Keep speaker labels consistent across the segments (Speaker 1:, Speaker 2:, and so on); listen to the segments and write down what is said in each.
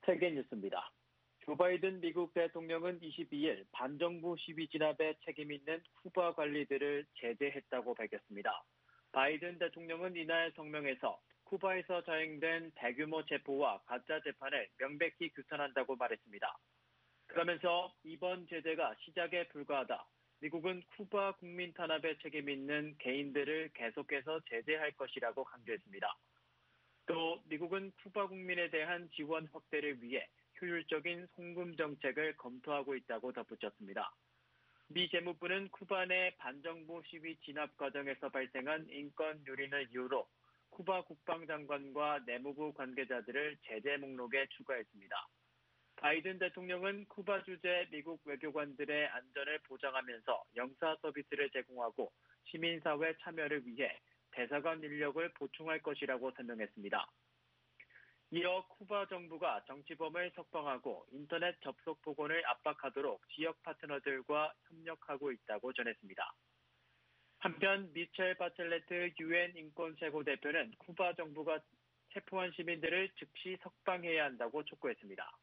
Speaker 1: 세계 뉴스입니다. 조 바이든 미국 대통령은 22일 반정부 시위 진압에 책임 있는 쿠바 관리들을 제재했다고 밝혔습니다. 바이든 대통령은 이날 성명에서 쿠바에서 자행된 대규모 체포와 가짜 재판을 명백히 규탄한다고 말했습니다. 그러면서 이번 제재가 시작에 불과하다. 미국은 쿠바 국민 탄압에 책임 있는 개인들을 계속해서 제재할 것이라고 강조했습니다. 또 미국은 쿠바 국민에 대한 지원 확대를 위해 효율적인 송금 정책을 검토하고 있다고 덧붙였습니다. 미 재무부는 쿠바 내 반정부 시위 진압 과정에서 발생한 인권 유린을 이유로 쿠바 국방장관과 내무부 관계자들을 제재 목록에 추가했습니다. 바이든 대통령은 쿠바 주재 미국 외교관들의 안전을 보장하면서 영사 서비스를 제공하고 시민사회 참여를 위해 대사관 인력을 보충할 것이라고 설명했습니다. 이어 쿠바 정부가 정치범을 석방하고 인터넷 접속 복원을 압박하도록 지역 파트너들과 협력하고 있다고 전했습니다. 한편 미첼 바첼레트 유엔 인권 최고대표는 쿠바 정부가 체포한 시민들을 즉시 석방해야 한다고 촉구했습니다.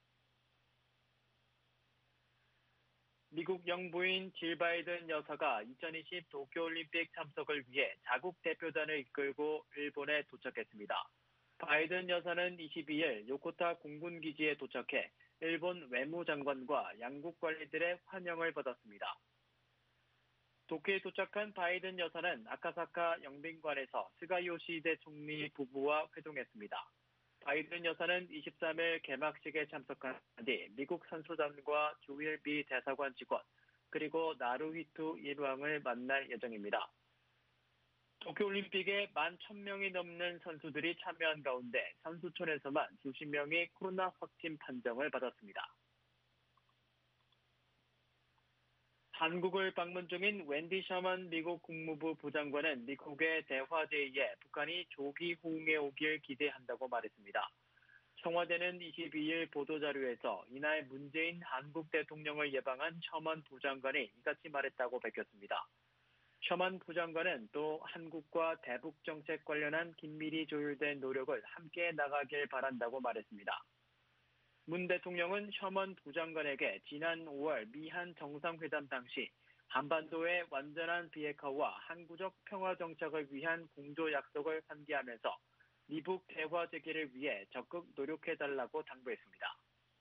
Speaker 1: 미국 영부인 질 바이든 여사가 2020 도쿄올림픽 참석을 위해 자국 대표단을 이끌고 일본에 도착했습니다. 바이든 여사는 22일 요코타 공군기지에 도착해 일본 외무장관과 양국 관리들의 환영을 받았습니다. 도쿄에 도착한 바이든 여사는 아카사카 영빈관에서 스가 요시히데 총리 부부와 회동했습니다. 바이든 여사는 23일 개막식에 참석한 뒤 미국 선수단과 조일비 대사관 직원 그리고 나루히토 일왕을 만날 예정입니다. 도쿄올림픽에 11,000명이 넘는 선수들이 참여한 가운데 선수촌에서만 수십 명이 코로나 확진 판정을 받았습니다. 한국을 방문 중인 웬디 셔먼 미국 국무부 부장관은 미국의 대화 제의에 북한이 조기 호응해 오길 기대한다고 말했습니다. 청와대는 22일 보도자료에서 이날 문재인 한국 대통령을 예방한 셔먼 부장관이 이같이 말했다고 밝혔습니다. 셔먼 부장관은 또 한국과 대북 정책 관련한 긴밀히 조율된 노력을 함께 나가길 바란다고 말했습니다. 문 대통령은 셔먼 부장관에게 지난 5월 미한 정상회담 당시 한반도의 완전한 비핵화와 항구적 평화 정착을 위한 공조 약속을 환기하면서 미북 대화 재개를 위해 적극 노력해달라고 당부했습니다.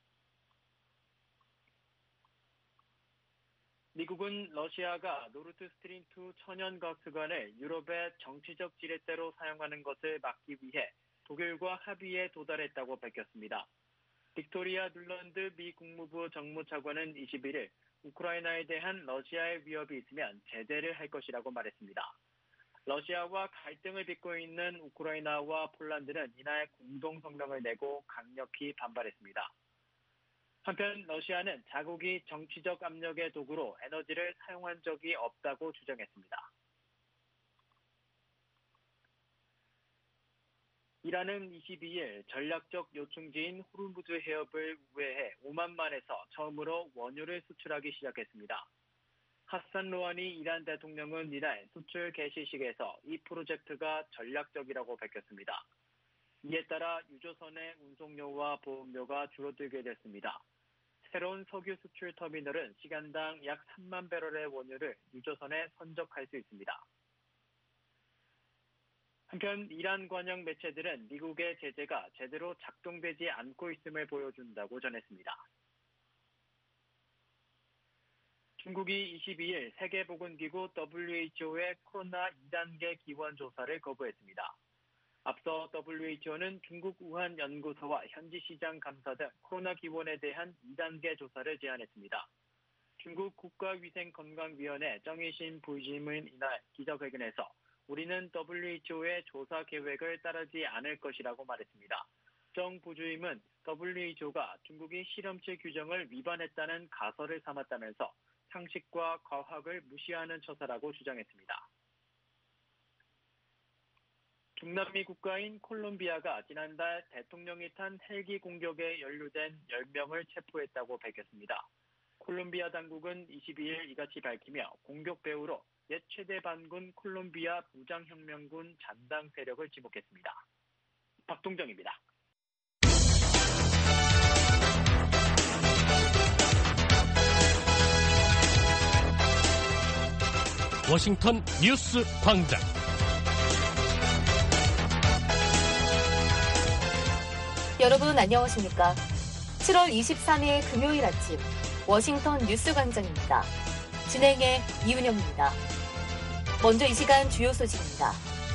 Speaker 1: 미국은 러시아가 노르드스트림2 천연가스관을 유럽의 정치적 지렛대로 사용하는 것을 막기 위해 독일과 합의에 도달했다고 밝혔습니다. 빅토리아 눌런드 미 국무부 정무차관은 21일 우크라이나에 대한 러시아의 위협이 있으면 제재를 할 것이라고 말했습니다. 러시아와 갈등을 빚고 있는 우크라이나와 폴란드는 이날 공동 성명을 내고 강력히 반발했습니다. 한편 러시아는 자국이 정치적 압력의 도구로 에너지를 사용한 적이 없다고 주장했습니다. 이란은 22일 전략적 요충지인 호르무즈 해협을 우회해 오만만에서 처음으로 원유를 수출하기 시작했습니다. 하산 로하니 이란 대통령은 이날 수출 개시식에서 이 프로젝트가 전략적이라고 밝혔습니다. 이에 따라 유조선의 운송료와 보험료가 줄어들게 됐습니다. 새로운 석유 수출 터미널은 시간당 약 3만 배럴의 원유를 유조선에 선적할 수 있습니다. 한편 이란 관영 매체들은 미국의 제재가 제대로 작동되지 않고 있음을 보여준다고 전했습니다. 중국이 22일 세계보건기구 WHO의 코로나 2단계 기원 조사를 거부했습니다. 앞서 WHO는 중국 우한 연구소와 현지 시장 감사 등 코로나 기원에 대한 2단계 조사를 제안했습니다. 중국 국가위생건강위원회 정의신 부심은 이날 기자회견에서 우리는 WHO의 조사 계획을 따르지 않을 것이라고 말했습니다. 정 부주임은 WHO가 중국이 실험실 규정을 위반했다는 가설을 삼았다면서 상식과 과학을 무시하는 처사라고 주장했습니다. 중남미 국가인 콜롬비아가 지난달 대통령이 탄 헬기 공격에 연루된 10명을 체포했다고 밝혔습니다. 콜롬비아 당국은 22일 이같이 밝히며 공격 배후로 옛 최대 반군 콜롬비아 무장혁명군 잔당 세력을 지목했습니다. 박동정입니다.
Speaker 2: 워싱턴 뉴스 광장.
Speaker 3: 여러분 안녕하십니까? 7월 23일 금요일 아침 워싱턴 뉴스 광장입니다. 진행의 이은영입니다. 먼저 이 시간 주요 소식입니다.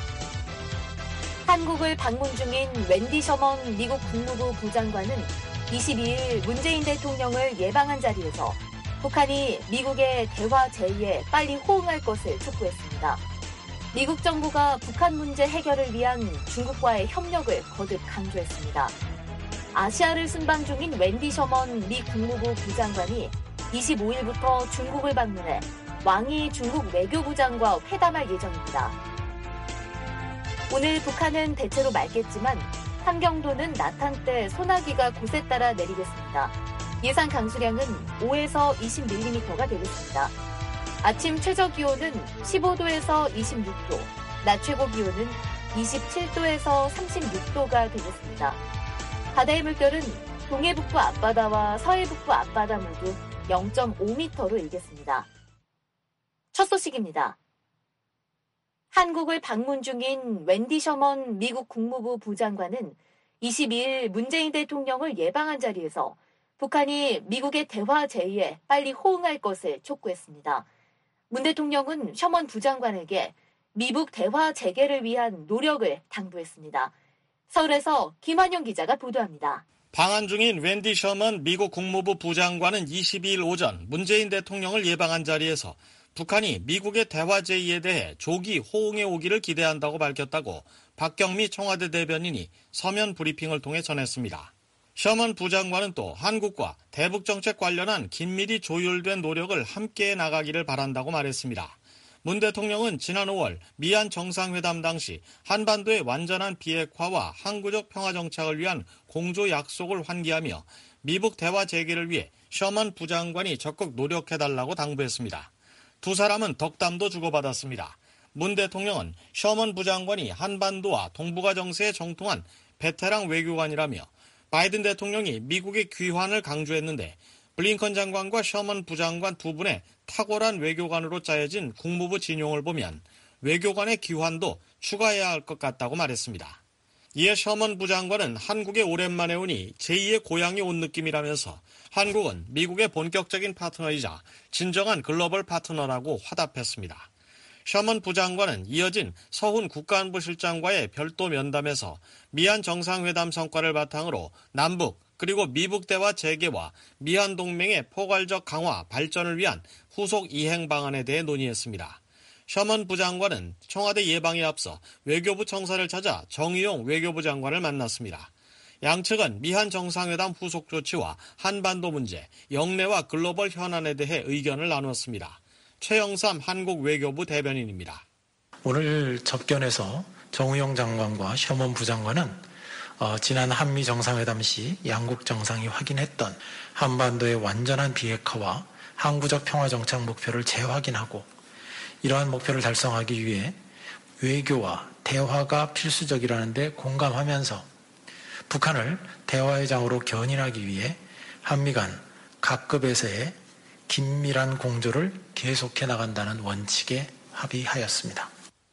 Speaker 3: 한국을 방문 중인 웬디 셔먼 미국 국무부 부장관은 22일 문재인 대통령을 예방한 자리에서 북한이 미국의 대화 제의에 빨리 호응할 것을 촉구했습니다. 미국 정부가 북한 문제 해결을 위한 중국과의 협력을 거듭 강조했습니다. 아시아를 순방 중인 웬디 셔먼 미 국무부 부장관이 25일부터 중국을 방문해 왕이 중국 외교부장과 회담할 예정입니다. 오늘 북한은 대체로 맑겠지만 함경도는 낮한 때 소나기가 곳에 따라 내리겠습니다. 예상 강수량은 5에서 20mm가 되겠습니다. 아침 최저 기온은 15도에서 26도, 낮 최고 기온은 27도에서 36도가 되겠습니다. 바다의 물결은 동해북부 앞바다와 서해북부 앞바다 모두 0.5m로 일겠습니다. 첫 소식입니다. 한국을 방문 중인 웬디 셔먼 미국 국무부 부장관은 22일 문재인 대통령을 예방한 자리에서 북한이 미국의 대화 제의에 빨리 호응할 것을 촉구했습니다. 문 대통령은 셔먼 부장관에게 미북 대화 재개를 위한 노력을 당부했습니다. 서울에서 김환영 기자가 보도합니다.
Speaker 4: 방한 중인 웬디 셔먼 미국 국무부 부장관은 22일 오전 문재인 대통령을 예방한 자리에서 북한이 미국의 대화 제의에 대해 조기 호응해 오기를 기대한다고 밝혔다고 박경미 청와대 대변인이 서면 브리핑을 통해 전했습니다. 셔먼 부장관은 또 한국과 대북 정책 관련한 긴밀히 조율된 노력을 함께 나가기를 바란다고 말했습니다. 문 대통령은 지난 5월 미한 정상회담 당시 한반도의 완전한 비핵화와 항구적 평화 정착을 위한 공조 약속을 환기하며 미북 대화 재개를 위해 셔먼 부장관이 적극 노력해달라고 당부했습니다. 두 사람은 덕담도 주고받았습니다. 문 대통령은 셔먼 부장관이 한반도와 동북아 정세에 정통한 베테랑 외교관이라며 바이든 대통령이 미국의 귀환을 강조했는데 블링컨 장관과 셔먼 부장관 두 분의 탁월한 외교관으로 짜여진 국무부 진용을 보면 외교관의 귀환도 추가해야 할 것 같다고 말했습니다. 이에 셔먼 부장관은 한국에 오랜만에 오니 제2의 고향이 온 느낌이라면서 한국은 미국의 본격적인 파트너이자 진정한 글로벌 파트너라고 화답했습니다. 셔먼 부장관은 이어진 서훈 국가안보실장과의 별도 면담에서 미한 정상회담 성과를 바탕으로 남북 그리고 미북 대화 재개와 미한 동맹의 포괄적 강화 발전을 위한 후속 이행 방안에 대해 논의했습니다. 셔먼 부장관은 청와대 예방에 앞서 외교부 청사를 찾아 정의용 외교부 장관을 만났습니다. 양측은 미한 정상회담 후속 조치와 한반도 문제, 영내와 글로벌 현안에 대해 의견을 나눴습니다. 최영삼 한국 외교부 대변인입니다.
Speaker 5: 오늘 접견에서 정의용 장관과 셔먼 부장관은 지난 한미 정상회담 시 양국 정상이 확인했던 한반도의 완전한 비핵화와 항구적 평화 정착 목표를 재확인하고 이러한 목표를 달성하기 위해 외교와 대화가 필수적이라는 데 공감하면서 북한을 대화의 장으로 견인하기 위해 한미 간 각급에서의 긴밀한 공조를 계속해 나간다는 원칙에 합의하였습니다.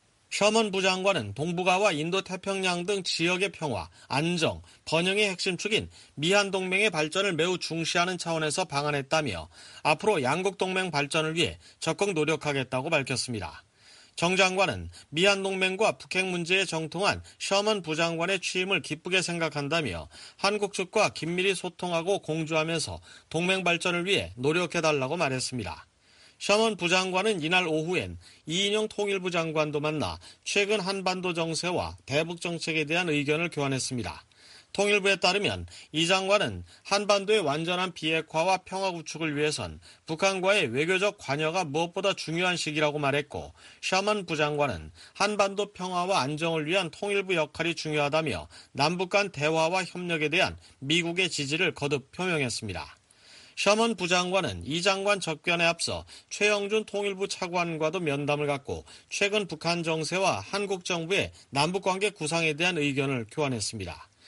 Speaker 4: 셔먼 부장관은 동북아와 인도태평양 등 지역의 평화, 안정, 번영의 핵심 축인 미한 동맹의 발전을 매우 중시하는 차원에서 방한했다며 앞으로 양국 동맹 발전을 위해 적극 노력하겠다고 밝혔습니다. 정 장관은 미한 동맹과 북핵 문제에 정통한 셔먼 부장관의 취임을 기쁘게 생각한다며 한국 측과 긴밀히 소통하고 공조하면서 동맹 발전을 위해 노력해달라고 말했습니다. 셔먼 부장관은 이날 오후엔 이인영 통일부 장관도 만나 최근 한반도 정세와 대북 정책에 대한 의견을 교환했습니다. 통일부에 따르면 이 장관은 한반도의 완전한 비핵화와 평화 구축을 위해선 북한과의 외교적 관여가 무엇보다 중요한 시기라고 말했고, 셔먼 부장관은 한반도 평화와 안정을 위한 통일부 역할이 중요하다며 남북 간 대화와 협력에 대한 미국의 지지를 거듭 표명했습니다. 셔먼 부장관은 이 장관 접견에 앞서 최영준 통일부 차관과도 면담을 갖고 최근 북한 정세와 한국 정부의 남북관계 구상에 대한 의견을 교환했습니다.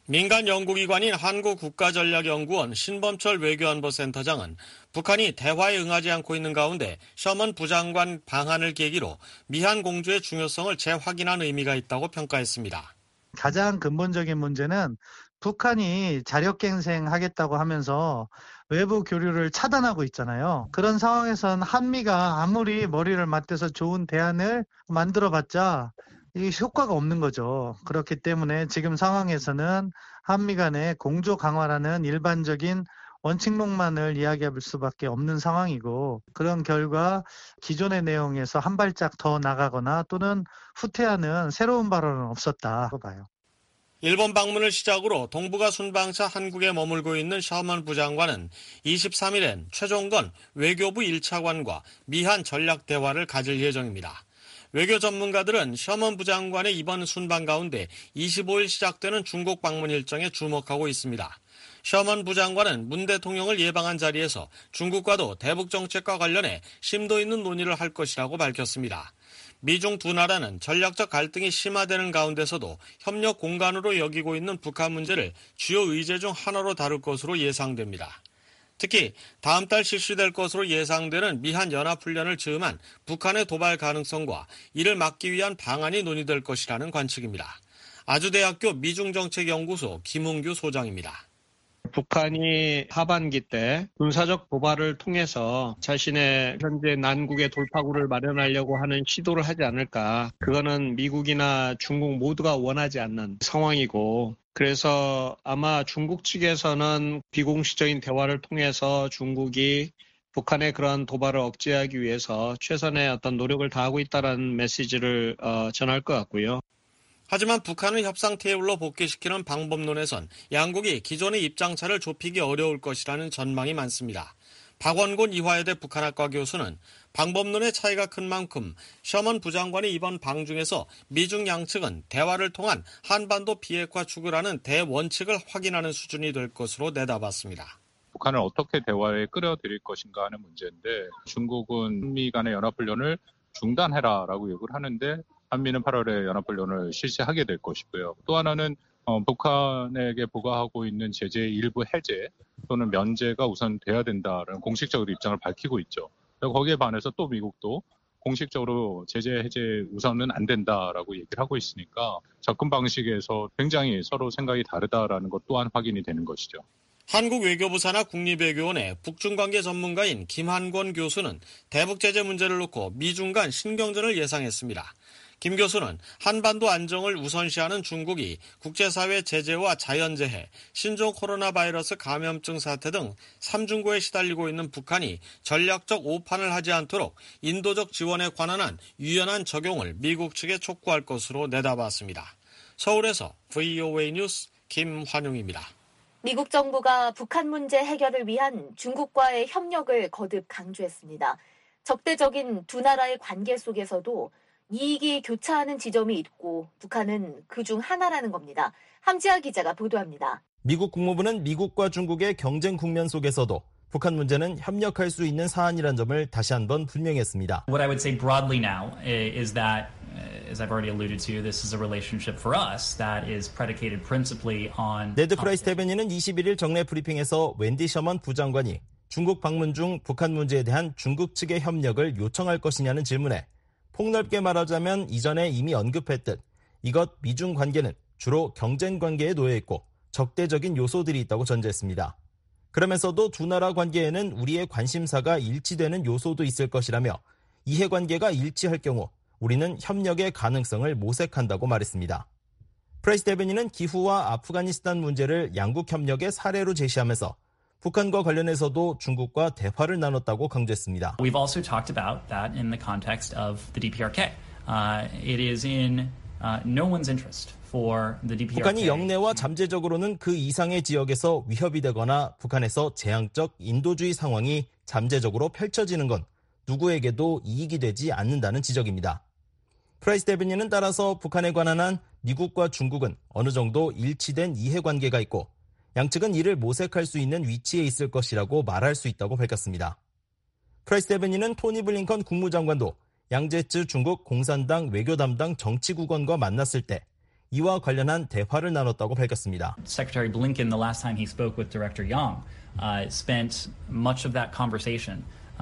Speaker 4: 민간 연구기관인 한국국가전략연구원 신범철 외교안보센터장은 북한이 대화에 응하지 않고 있는 가운데 셔먼 부장관 방한을 계기로 미한 공조의 중요성을 재확인한 의미가 있다고 평가했습니다.
Speaker 6: 가장 근본적인 문제는 북한이 자력갱생하겠다고 하면서 외부 교류를 차단하고 있잖아요. 그런 상황에선 한미가 아무리 머리를 맞대서 좋은 대안을 만들어봤자 이 효과가 없는 거죠. 그렇기 때문에 지금 상황에서는 한미 간의 공조 강화라는 일반적인 원칙론만을 이야기할 수밖에 없는 상황이고, 그런 결과 기존의 내용에서 한 발짝 더 나가거나 또는 후퇴하는 새로운 발언은 없었다고 봐요.
Speaker 4: 일본 방문을 시작으로 동북아 순방차 한국에 머물고 있는 셔먼 부장관은 23일엔 최종건 외교부 1차관과 미한 전략 대화를 가질 예정입니다. 외교 전문가들은 셔먼 부장관의 이번 순방 가운데 25일 시작되는 중국 방문 일정에 주목하고 있습니다. 셔먼 부장관은 문 대통령을 예방한 자리에서 중국과도 대북 정책과 관련해 심도 있는 논의를 할 것이라고 밝혔습니다. 미중 두 나라는 전략적 갈등이 심화되는 가운데서도 협력 공간으로 여기고 있는 북한 문제를 주요 의제 중 하나로 다룰 것으로 예상됩니다. 특히 다음 달 실시될 것으로 예상되는 미한 연합훈련을 즈음한 북한의 도발 가능성과 이를 막기 위한 방안이 논의될 것이라는 관측입니다. 아주대학교 미중정책연구소 김웅규 소장입니다.
Speaker 7: 북한이 하반기 때 군사적 도발을 통해서 자신의 현재 난국의 돌파구를 마련하려고 하는 시도를 하지 않을까. 그거는 미국이나 중국 모두가 원하지 않는 상황이고, 그래서 아마 중국 측에서는 비공식적인 대화를 통해서 중국이 북한의 그런 도발을 억제하기 위해서 최선의 어떤 노력을 다하고 있다는 메시지를 전할 것 같고요.
Speaker 4: 하지만 북한을 협상 테이블로 복귀시키는 방법론에선 양국이 기존의 입장차를 좁히기 어려울 것이라는 전망이 많습니다. 박원곤 이화여대 북한학과 교수는 방법론의 차이가 큰 만큼 셔먼 부장관이 이번 방중에서 미중 양측은 대화를 통한 한반도 비핵화 추구라는 대원칙을 확인하는 수준이 될 것으로 내다봤습니다.
Speaker 8: 북한을 어떻게 대화에 끌어들일 것인가 하는 문제인데, 중국은 한미 간의 연합훈련을 중단해라라고 요구를 하는데 한미는 8월에 연합훈련을 실시하게 될 것이고요. 또 하나는 북한에게 부과하고 있는 제재의 일부 해제 또는 면제가 우선 돼야 된다는 공식적으로 입장을 밝히고 있죠. 거기에 반해서 또 미국도 공식적으로 제재 해제 우선은 안 된다라고 얘기를 하고 있으니까 접근 방식에서 굉장히 서로 생각이 다르다라는 것 또한 확인이 되는 것이죠.
Speaker 4: 한국 외교부 산하 국립외교원의 북중관계 전문가인 김한권 교수는 대북 제재 문제를 놓고 미중 간 신경전을 예상했습니다. 김 교수는 한반도 안정을 우선시하는 중국이 국제사회 제재와 자연재해, 신종 코로나 바이러스 감염증 사태 등 3중고에 시달리고 있는 북한이 전략적 오판을 하지 않도록 인도적 지원에 관한 유연한 적용을 미국 측에 촉구할 것으로 내다봤습니다. 서울에서 VOA 뉴스 김환용입니다.
Speaker 3: 미국 정부가 북한 문제 해결을 위한 중국과의 협력을 거듭 강조했습니다. 적대적인 두 나라의 관계 속에서도 이익이 교차하는 지점이 있고 북한은 그중 하나라는 겁니다. 함지아 기자가 보도합니다.
Speaker 9: 미국 국무부는 미국과 중국의 경쟁 국면 속에서도 북한 문제는 협력할 수 있는 사안이란 점을 다시 한번 분명했습니다.
Speaker 10: What I would say broadly now is that, as I've already alluded to, this is a relationship for us that is predicated principally on...
Speaker 9: 네드 프라이스 대변인은 21일 정례 브리핑에서 웬디 셔먼 부장관이 중국 방문 중 북한 문제에 대한 중국 측의 협력을 요청할 것이냐는 질문에 폭넓게 말하자면 이전에 이미 언급했듯 이것 미중 관계는 주로 경쟁 관계에 놓여 있고 적대적인 요소들이 있다고 전제했습니다. 그러면서도 두 나라 관계에는 우리의 관심사가 일치되는 요소도 있을 것이라며 이해관계가 일치할 경우 우리는 협력의 가능성을 모색한다고 말했습니다. 프라이스 대변인은 기후와 아프가니스탄 문제를 양국 협력의 사례로 제시하면서 북한과 관련해서도 중국과 대화를 나눴다고 강조했습니다.
Speaker 10: We've also talked about that in the context of the DPRK. It is in no one's interest for the DPRK.
Speaker 9: 북한이 영내와 잠재적으로는 그 이상의 지역에서 위협이 되거나 북한에서 재앙적 인도주의 상황이 잠재적으로 펼쳐지는 건 누구에게도 이익이 되지 않는다는 지적입니다. 프라이스 대변인은 따라서 북한에 관한 한 미국과 중국은 어느 정도 일치된 이해관계가 있고 양측은 이를 모색할 수 있는 위치에 있을 것이라고 말할 수 있다고 밝혔습니다. 프라이스 대변인은 토니 블링컨 국무장관도 양제츠 중국 공산당 외교 담당 정치국원과 만났을 때 이와 관련한 대화를 나눴다고 밝혔습니다.
Speaker 10: Secretary Blinken, the last time he spoke with Director Yang, spent much of that conversation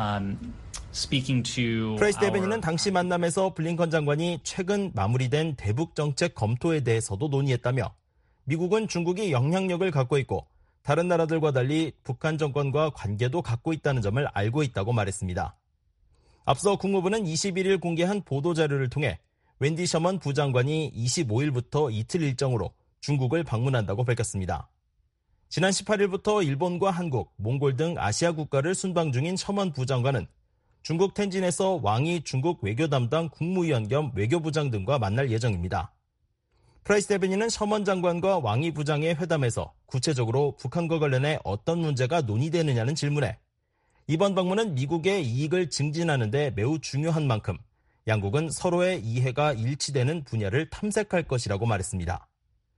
Speaker 10: speaking to
Speaker 9: 프라이스 대변인은 당시 만남에서 블링컨 장관이 최근 마무리된 대북 정책 검토에 대해서도 논의했다며 미국은 중국이 영향력을 갖고 있고 다른 나라들과 달리 북한 정권과 관계도 갖고 있다는 점을 알고 있다고 말했습니다. 앞서 국무부는 21일 공개한 보도자료를 통해 웬디 셔먼 부장관이 25일부터 이틀 일정으로 중국을 방문한다고 밝혔습니다. 지난 18일부터 일본과 한국, 몽골 등 아시아 국가를 순방 중인 셔먼 부장관은 중국 텐진에서 왕이 중국 외교 담당 국무위원 겸 외교부장 등과 만날 예정입니다. 프라이스 대변인은 셔먼 장관과 왕이 부장의 회담에서 구체적으로 북한과 관련해 어떤 문제가 논의되느냐는 질문에 이번 방문은 미국의 이익을 증진하는 데 매우 중요한 만큼 양국은 서로의 이해가 일치되는 분야를 탐색할 것이라고 말했습니다.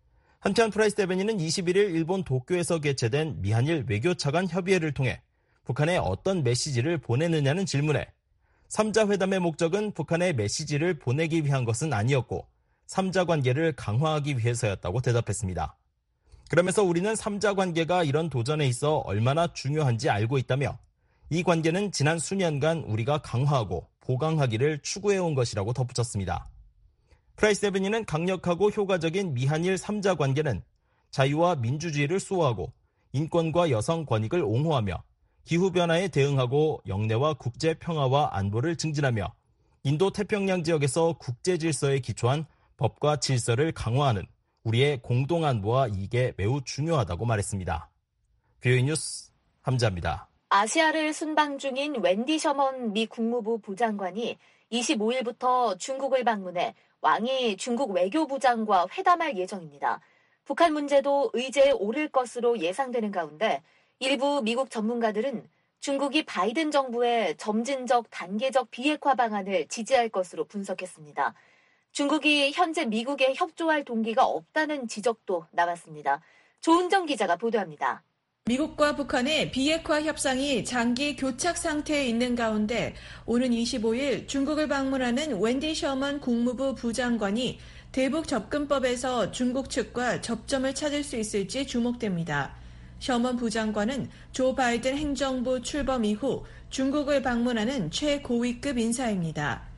Speaker 9: 한편 프라이스 대변인은 21일 일본 도쿄에서 개최된 미한일 외교차관 협의회를 통해 북한에 어떤 메시지를 보내느냐는 질문에 3자 회담의 목적은 북한에 메시지를 보내기 위한 것은 아니었고 3자 관계를 강화하기 위해서였다고 대답했습니다. 그러면서 우리는 3자 관계가 이런 도전에 있어 얼마나 중요한지 알고 있다며 이 관계는 지난 수년간 우리가 강화하고 보강하기를 추구해온 것이라고 덧붙였습니다. 프라이스 대변인은 강력하고 효과적인 미한일 3자 관계는 자유와 민주주의를 수호하고 인권과 여성 권익을 옹호하며 기후변화에 대응하고 영내와 국제 평화와 안보를 증진하며 인도 태평양 지역에서 국제 질서에 기초한 법과 질서를 강화하는 우리의 공동 안보와 이익에 매우 중요하다고 말했습니다. 뷰이 뉴스 함자입니다.
Speaker 3: 아시아를 순방 중인 웬디 셔먼 미 국무부 부장관이 25일부터 중국을 방문해 왕이 중국 외교부장과 회담할 예정입니다. 북한 문제도 의제에 오를 것으로 예상되는 가운데 일부 미국 전문가들은 중국이 바이든 정부의 점진적 단계적 비핵화 방안을 지지할 것으로 분석했습니다. 중국이 현재 미국에 협조할 동기가 없다는 지적도 나왔습니다. 조은정 기자가 보도합니다.
Speaker 11: 미국과 북한의 비핵화 협상이 장기 교착 상태에 있는 가운데 오는 25일 중국을 방문하는 웬디 셔먼 국무부 부장관이 대북 접근법에서 중국 측과 접점을 찾을 수 있을지 주목됩니다. 셔먼 부장관은 조 바이든 행정부 출범 이후 중국을 방문하는 최고위급 인사입니다.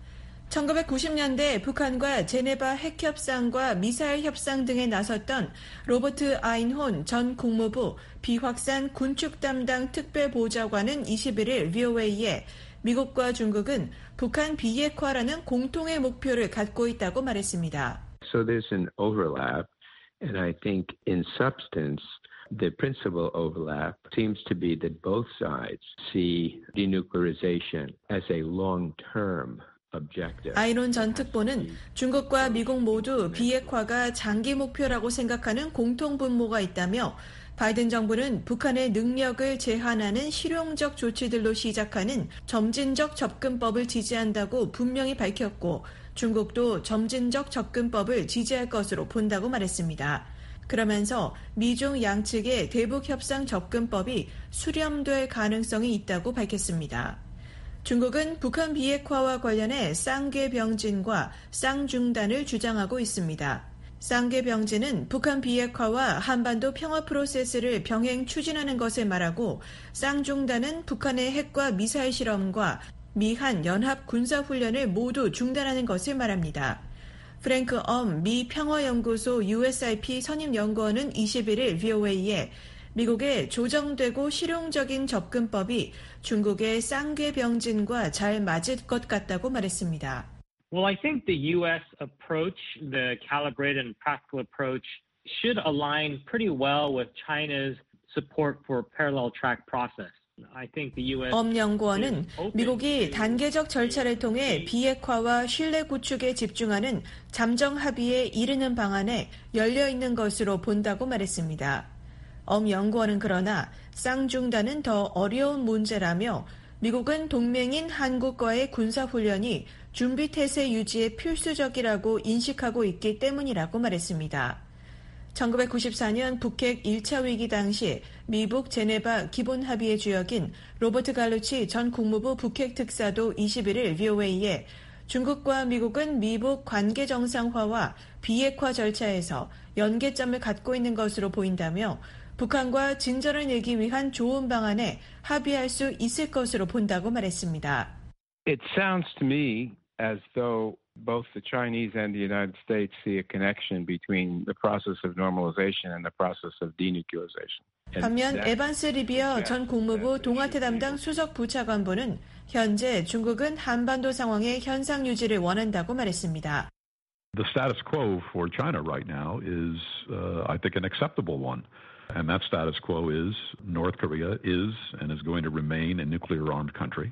Speaker 11: 1990년대 북한과 제네바 핵협상과 미사일 협상 등에 나섰던 로버트 아인혼 전 국무부 비확산 군축 담당 특별보좌관은 21일 VOA에 미국과 중국은 북한 비핵화라는 공통의 목표를 갖고 있다고 말했습니다.
Speaker 12: So there's an overlap, and I think in substance the principal overlap seems to be that both sides see denuclearization as a long-term
Speaker 11: 아이론 전 특보는 중국과 미국 모두 비핵화가 장기 목표라고 생각하는 공통 분모가 있다며 바이든 정부는 북한의 능력을 제한하는 실용적 조치들로 시작하는 점진적 접근법을 지지한다고 분명히 밝혔고 중국도 점진적 접근법을 지지할 것으로 본다고 말했습니다. 그러면서 미중 양측의 대북협상 접근법이 수렴될 가능성이 있다고 밝혔습니다. 중국은 북한 비핵화와 관련해 쌍계병진과 쌍중단을 주장하고 있습니다. 쌍계병진은 북한 비핵화와 한반도 평화 프로세스를 병행 추진하는 것을 말하고 쌍중단은 북한의 핵과 미사일 실험과 미한 연합 군사훈련을 모두 중단하는 것을 말합니다. 프랭크 미 평화연구소 USIP 선임연구원은 21일 VOA에 미국의 조정되고 실용적인 접근법이 중국의 쌍계병진과 잘 맞을 것 같다고 말했습니다.
Speaker 13: Well, I think the U.S. approach, the calibrated and practical approach, should align pretty well with China's support for parallel track process.
Speaker 11: 엄 연구원은 미국이 단계적 절차를 통해 비핵화와 신뢰 구축에 집중하는 잠정 합의에 이르는 방안에 열려 있는 것으로 본다고 말했습니다. 엄 연구원은 그러나 쌍중단은 더 어려운 문제라며 미국은 동맹인 한국과의 군사훈련이 준비태세 유지에 필수적이라고 인식하고 있기 때문이라고 말했습니다. 1994년 북핵 1차 위기 당시 미북 제네바 기본합의의 주역인 로버트 갈루치 전 국무부 북핵 특사도 21일 VOA에 중국과 미국은 미북 관계 정상화와 비핵화 절차에서 연계점을 갖고 있는 것으로 보인다며 북한과 진전을 내기 위한 좋은 방안에 합의할 수 있을 것으로 본다고 말했습니다.
Speaker 14: It sounds to me as though both the Chinese and the United States see a connection between the process of normalization and the process of denuclearization.
Speaker 11: 반면 에반스 리비어 전 국무부 동아태 담당 수석 부차관보는 현재 중국은 한반도 상황의 현상 유지를 원한다고 말했습니다.
Speaker 15: The status quo for China right now is, I think, an acceptable one. And that status quo is North Korea is and is going to remain a nuclear-armed country.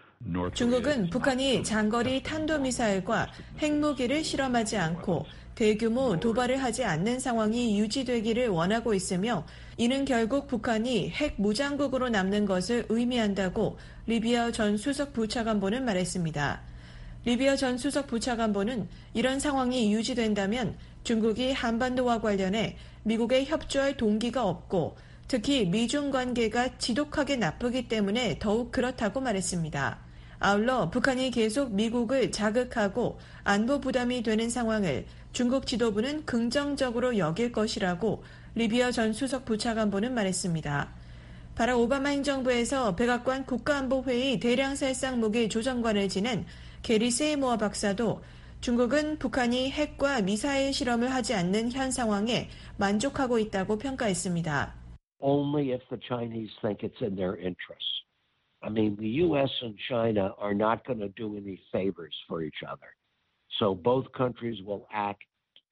Speaker 11: 중국은 북한이 장거리 탄도미사일과 핵무기를 실험하지 않고 대규모 도발을 하지 않는 상황이 유지되기를 원하고 있으며 이는 결국 북한이 핵무장국으로 남는 것을 의미한다고 리비어 전 수석 부차관보는 말했습니다. 리비어 전 수석 부차관보는 이런 상황이 유지된다면 중국이 한반도와 관련해 미국에 협조할 동기가 없고 특히 미중 관계가 지독하게 나쁘기 때문에 더욱 그렇다고 말했습니다. 아울러 북한이 계속 미국을 자극하고 안보 부담이 되는 상황을 중국 지도부는 긍정적으로 여길 것이라고 리비어 전 수석 부차관보는 말했습니다. 바락 오바마 행정부에서 백악관 국가안보회의 대량살상 무기 조정관을 지낸 게리 세이모어 박사도 중국은 북한이 핵과 미사일 실험을 하지 않는 현 상황에 만족하고 있다고 평가했습니다.
Speaker 16: Only if the Chinese think it's in their interest. I mean, the U.S. and China are not going to do any favors for each other. So both countries will act.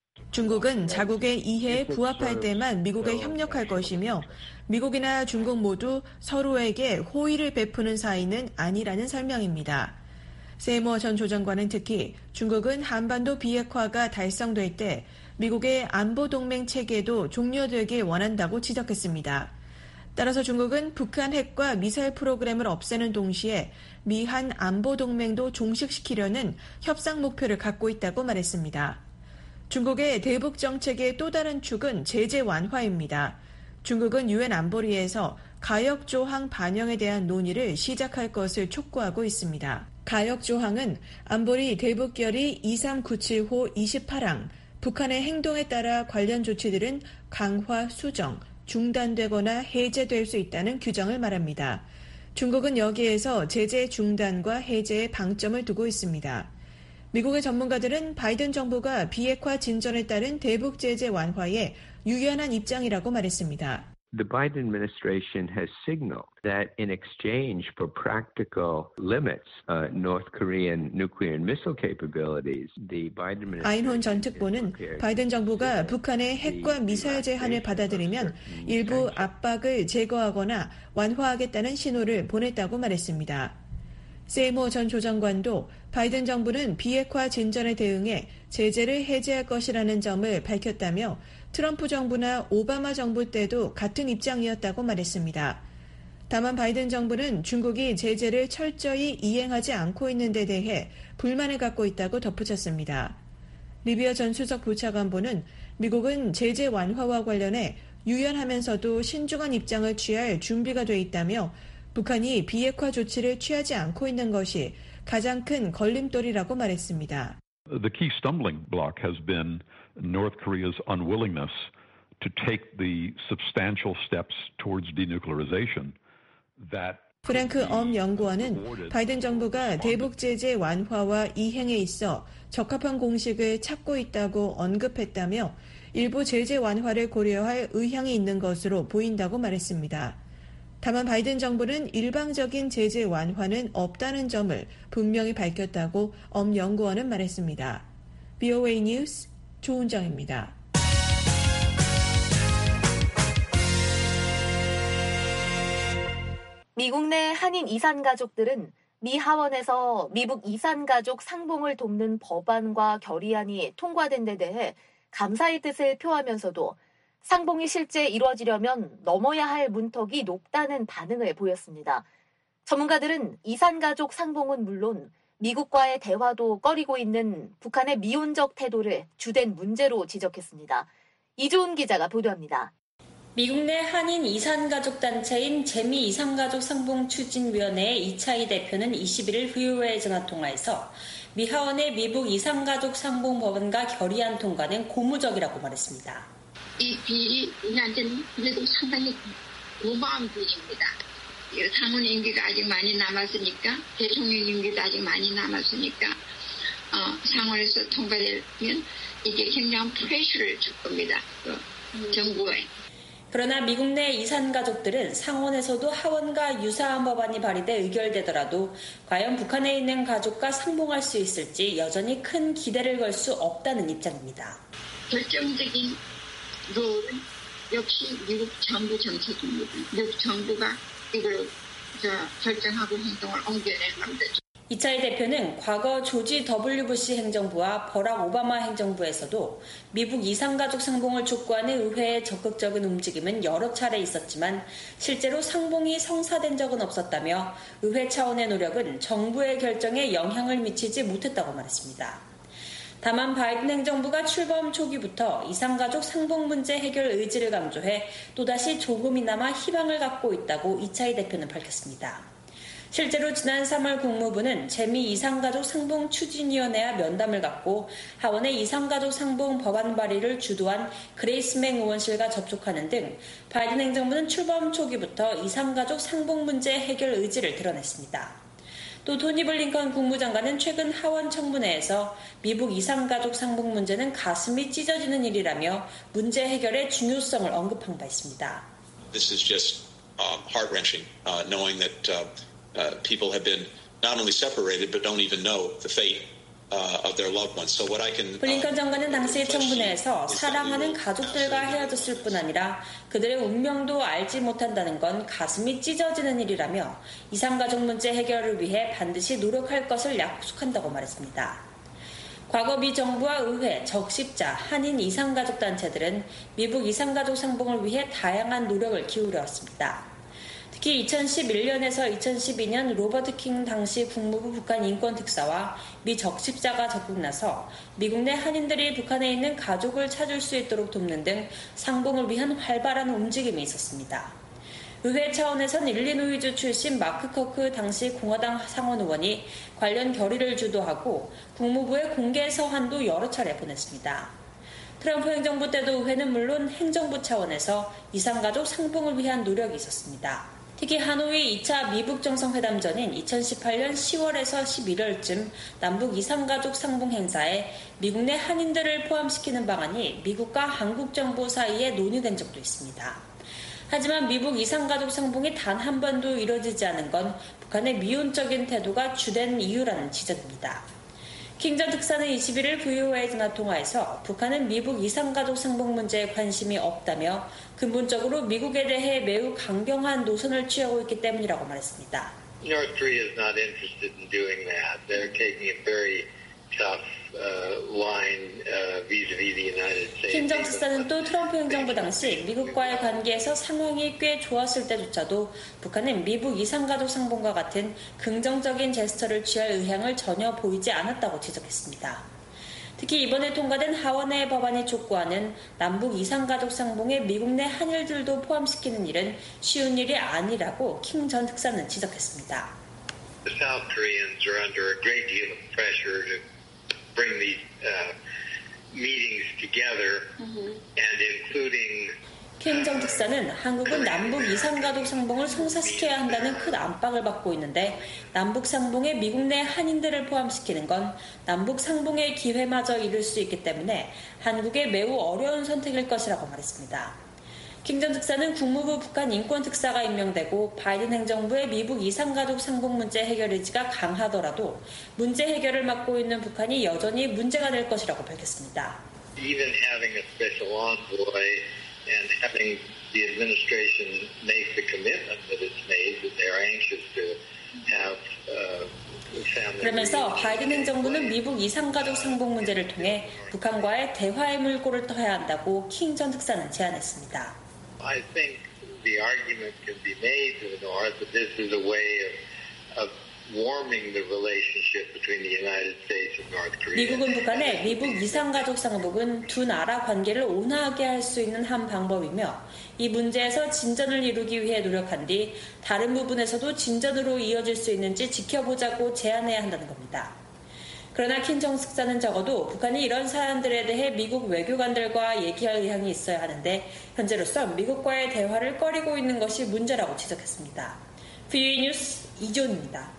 Speaker 11: 중국은 자국의 이해에 부합할 때만 미국에 협력할 것이며 미국이나 중국 모두 서로에게 호의를 베푸는 사이는 아니라는 설명입니다. 세이모어 전 조정관은 특히 중국은 한반도 비핵화가 달성될 때 미국의 안보동맹 체계도 종료되길 원한다고 지적했습니다. 따라서 중국은 북한 핵과 미사일 프로그램을 없애는 동시에 미한 안보동맹도 종식시키려는 협상 목표를 갖고 있다고 말했습니다. 중국의 대북 정책의 또 다른 축은 제재 완화입니다. 중국은 유엔 안보리에서 가역 조항 반영에 대한 논의를 시작할 것을 촉구하고 있습니다. 가역 조항은 안보리 대북결의 2397호 28항, 북한의 행동에 따라 관련 조치들은 강화, 수정, 중단되거나 해제될 수 있다는 규정을 말합니다. 중국은 여기에서 제재 중단과 해제에 방점을 두고 있습니다. 미국의 전문가들은 바이든 정부가 비핵화 진전에 따른 대북 제재 완화에 유연한 입장이라고 말했습니다.
Speaker 12: The Biden administration has signaled that in exchange for practical limits, North Korean nuclear and missile capabilities, the Biden administration
Speaker 11: 아인혼 전 특보는 바이든 정부가 북한의 핵과 미사일 제한을 받아들이면 일부 압박을 제거하거나 완화하겠다는 신호를 보냈다고 말했습니다. 세이모어 전 조정관도 바이든 정부는 비핵화 진전에 대응해 제재를 해제할 것이라는 점을 밝혔다며 트럼프 정부나 오바마 정부 때도 같은 입장이었다고 말했습니다. 다만 바이든 정부는 중국이 제재를 철저히 이행하지 않고 있는 데 대해 불만을 갖고 있다고 덧붙였습니다. 리비어 전 수석 부차관보는 미국은 제재 완화와 관련해 유연하면서도 신중한 입장을 취할 준비가 돼 있다며 북한이 비핵화 조치를 취하지 않고 있는 것이 가장 큰 걸림돌이라고 말했습니다.
Speaker 15: The key stumbling block has been North Korea's unwillingness to take the substantial steps towards denuclearization that
Speaker 11: 프랭크 엄 연구원은 바이든 정부가 대북 제재 완화와 이행에 있어 적합한 공식을 찾고 있다고 언급했다며 일부 제재 완화를 고려할 의향이 있는 것으로 보인다고 말했습니다. 다만 바이든 정부는 일방적인 제재 완화는 없다는 점을 분명히 밝혔다고 엄 연구원은 말했습니다. BOA 뉴스 조은정입니다.
Speaker 3: 미국 내 한인 이산 가족들은 미 하원에서 미국 이산 가족 상봉을 돕는 법안과 결의안이 통과된 데 대해 감사의 뜻을 표하면서도 상봉이 실제 이루어지려면 넘어야 할 문턱이 높다는 반응을 보였습니다. 전문가들은 이산가족 상봉은 물론 미국과의 대화도 꺼리고 있는 북한의 미온적 태도를 주된 문제로 지적했습니다. 이조은 기자가 보도합니다.
Speaker 17: 미국 내 한인 이산가족 단체인 재미 이산가족 상봉추진위원회의 이차희 대표는 21일 VOA의 전화통화에서 미 하원의 미국 이산가족 상봉법안과 결의안 통과는 고무적이라고 말했습니다.
Speaker 18: 이 비리 우리한테는 그래도 상당히 고마운 비리입니다. 상원 임기가 아직 많이 남았으니까, 대통령 임기도 아직 많이 남았으니까 상원에서 통과되면 이게 굉장한 프레셔를 줄 겁니다. 정부에.
Speaker 17: 그러나 미국 내 이산가족들은 상원에서도 하원과 유사한 법안이 발의돼 의결되더라도 과연 북한에 있는 가족과 상봉할 수 있을지 여전히 큰 기대를 걸 수 없다는 입장입니다.
Speaker 18: 결정적인 롤은 역시 미국 정부 정책입니다. 미국 정부가 이걸 결정하고 행동을 옮겨내는 겁니다.
Speaker 17: 이차희 대표는 과거 조지 W. 부시 행정부와 버락 오바마 행정부에서도 미국 이산가족 상봉을 촉구하는 의회의 적극적인 움직임은 여러 차례 있었지만 실제로 상봉이 성사된 적은 없었다며 의회 차원의 노력은 정부의 결정에 영향을 미치지 못했다고 말했습니다. 다만 바이든 행정부가 출범 초기부터 이산가족 상봉 문제 해결 의지를 강조해 또다시 조금이나마 희망을 갖고 있다고 이차희 대표는 밝혔습니다. 실제로 지난 3월 국무부는 재미 이산가족 상봉 추진위원회와 면담을 갖고 하원의 이산가족 상봉 법안 발의를 주도한 그레이스 맹 의원실과 접촉하는 등 바이든 행정부는 출범 초기부터 이산가족 상봉 문제 해결 의지를 드러냈습니다. 또 토니 블링컨 국무장관은 최근 하원 청문회에서 미국 이산가족 상봉 문제는 가슴이 찢어지는 일이라며 문제 해결의 중요성을 언급한 바 있습니다.
Speaker 19: This is just heart-wrenching, knowing that people have been not only separated but don't even know the fate of their loved ones. So what I can
Speaker 17: 블링컨 장관은 당시 청문회에서 사랑하는 가족들과 헤어졌을 뿐 아니라 그들의 운명도 알지 못한다는 건 가슴이 찢어지는 일이라며 이산가족 문제 해결을 위해 반드시 노력할 것을 약속한다고 말했습니다. 과거 미 정부와 의회, 적십자, 한인 이산가족 단체들은 미국 이산가족 상봉을 위해 다양한 노력을 기울여왔습니다. 특히 2011년에서 2012년 로버트 킹 당시 국무부 북한 인권특사와 미 적십자가 적극 나서 미국 내 한인들이 북한에 있는 가족을 찾을 수 있도록 돕는 등 상봉을 위한 활발한 움직임이 있었습니다. 의회 차원에선 일리노이주 출신 마크 커크 당시 공화당 상원 의원이 관련 결의를 주도하고 국무부에 공개 서한도 여러 차례 보냈습니다. 트럼프 행정부 때도 의회는 물론 행정부 차원에서 이산가족 상봉을 위한 노력이 있었습니다. 특히 하노이 2차 미북 정상회담 전인 2018년 10월에서 11월쯤 남북 이산가족 상봉 행사에 미국 내 한인들을 포함시키는 방안이 미국과 한국 정부 사이에 논의된 적도 있습니다. 하지만 미국 이산가족 상봉이 단 한 번도 이뤄지지 않은 건 북한의 미온적인 태도가 주된 이유라는 지적입니다. 킹 전 특사는 21일 VOA의 전화통화에서 북한은 미국 이산가족 상봉 문제에 관심이 없다며 근본적으로 미국에 대해 매우 강경한 노선을 취하고 있기 때문이라고 말했습니다.
Speaker 20: North Korea is not interested in doing that. They're taking a very tough line vis-a-vis the United States.
Speaker 17: 킹 전 특사는 또 트럼프 행정부 당시 미국과의 관계에서 상황이 꽤 좋았을 때조차도 북한은 미국 이산가족 상봉과 같은 긍정적인 제스처를 취할 의향을 전혀 보이지 않았다고 지적했습니다. 특히 이번에 통과된 하원의 법안이 촉구하는 남북 이산가족 상봉에 미국 내 한일들도 포함시키는 일은 쉬운 일이 아니라고 킹 전 특사는 지적했습니다.
Speaker 20: The South Koreans are under a great deal of pressure to bring these meetings together and including
Speaker 17: 킹 전 특사는 한국은 남북 이산가족 상봉을 성사시켜야 한다는 큰 압박을 받고 있는데 남북 상봉에 미국 내 한인들을 포함시키는 건 남북 상봉의 기회마저 잃을 수 있기 때문에 한국에 매우 어려운 선택일 것이라고 말했습니다. 킹 전 특사는 국무부 북한 인권특사가 임명되고 바이든 행정부의 미국 이산가족 상봉 문제 해결 의지가 강하더라도 문제 해결을 맡고 있는 북한이 여전히 문제가 될 것이라고 밝혔습니다.
Speaker 20: Even having a special envoy and having the administration make the commitment that it's made that they're anxious to have family.
Speaker 17: 그러면서 바이든 행정부는 미국 이산가족 상봉 문제를 통해 북한과의 대화의 물꼬를 터야 한다고 킹 전 특사는 제안했습니다.
Speaker 20: I think the argument can be made to the North that this is a way of warming the relationship between the United States and North Korea.
Speaker 17: 미국은 북한에 미북 이상가족 상복은 두 나라 관계를 온화하게 할 수 있는 한 방법이며 이 문제에서 진전을 이루기 위해 노력한 뒤 다른 부분에서도 진전으로 이어질 수 있는지 지켜보자고 제안해야 한다는 겁니다. 그러나 킨정 특사는 적어도 북한이 이런 사안들에 대해 미국 외교관들과 얘기할 의향이 있어야 하는데 현재로서 미국과의 대화를 꺼리고 있는 것이 문제라고 지적했습니다. VOA 뉴스 이존입니다.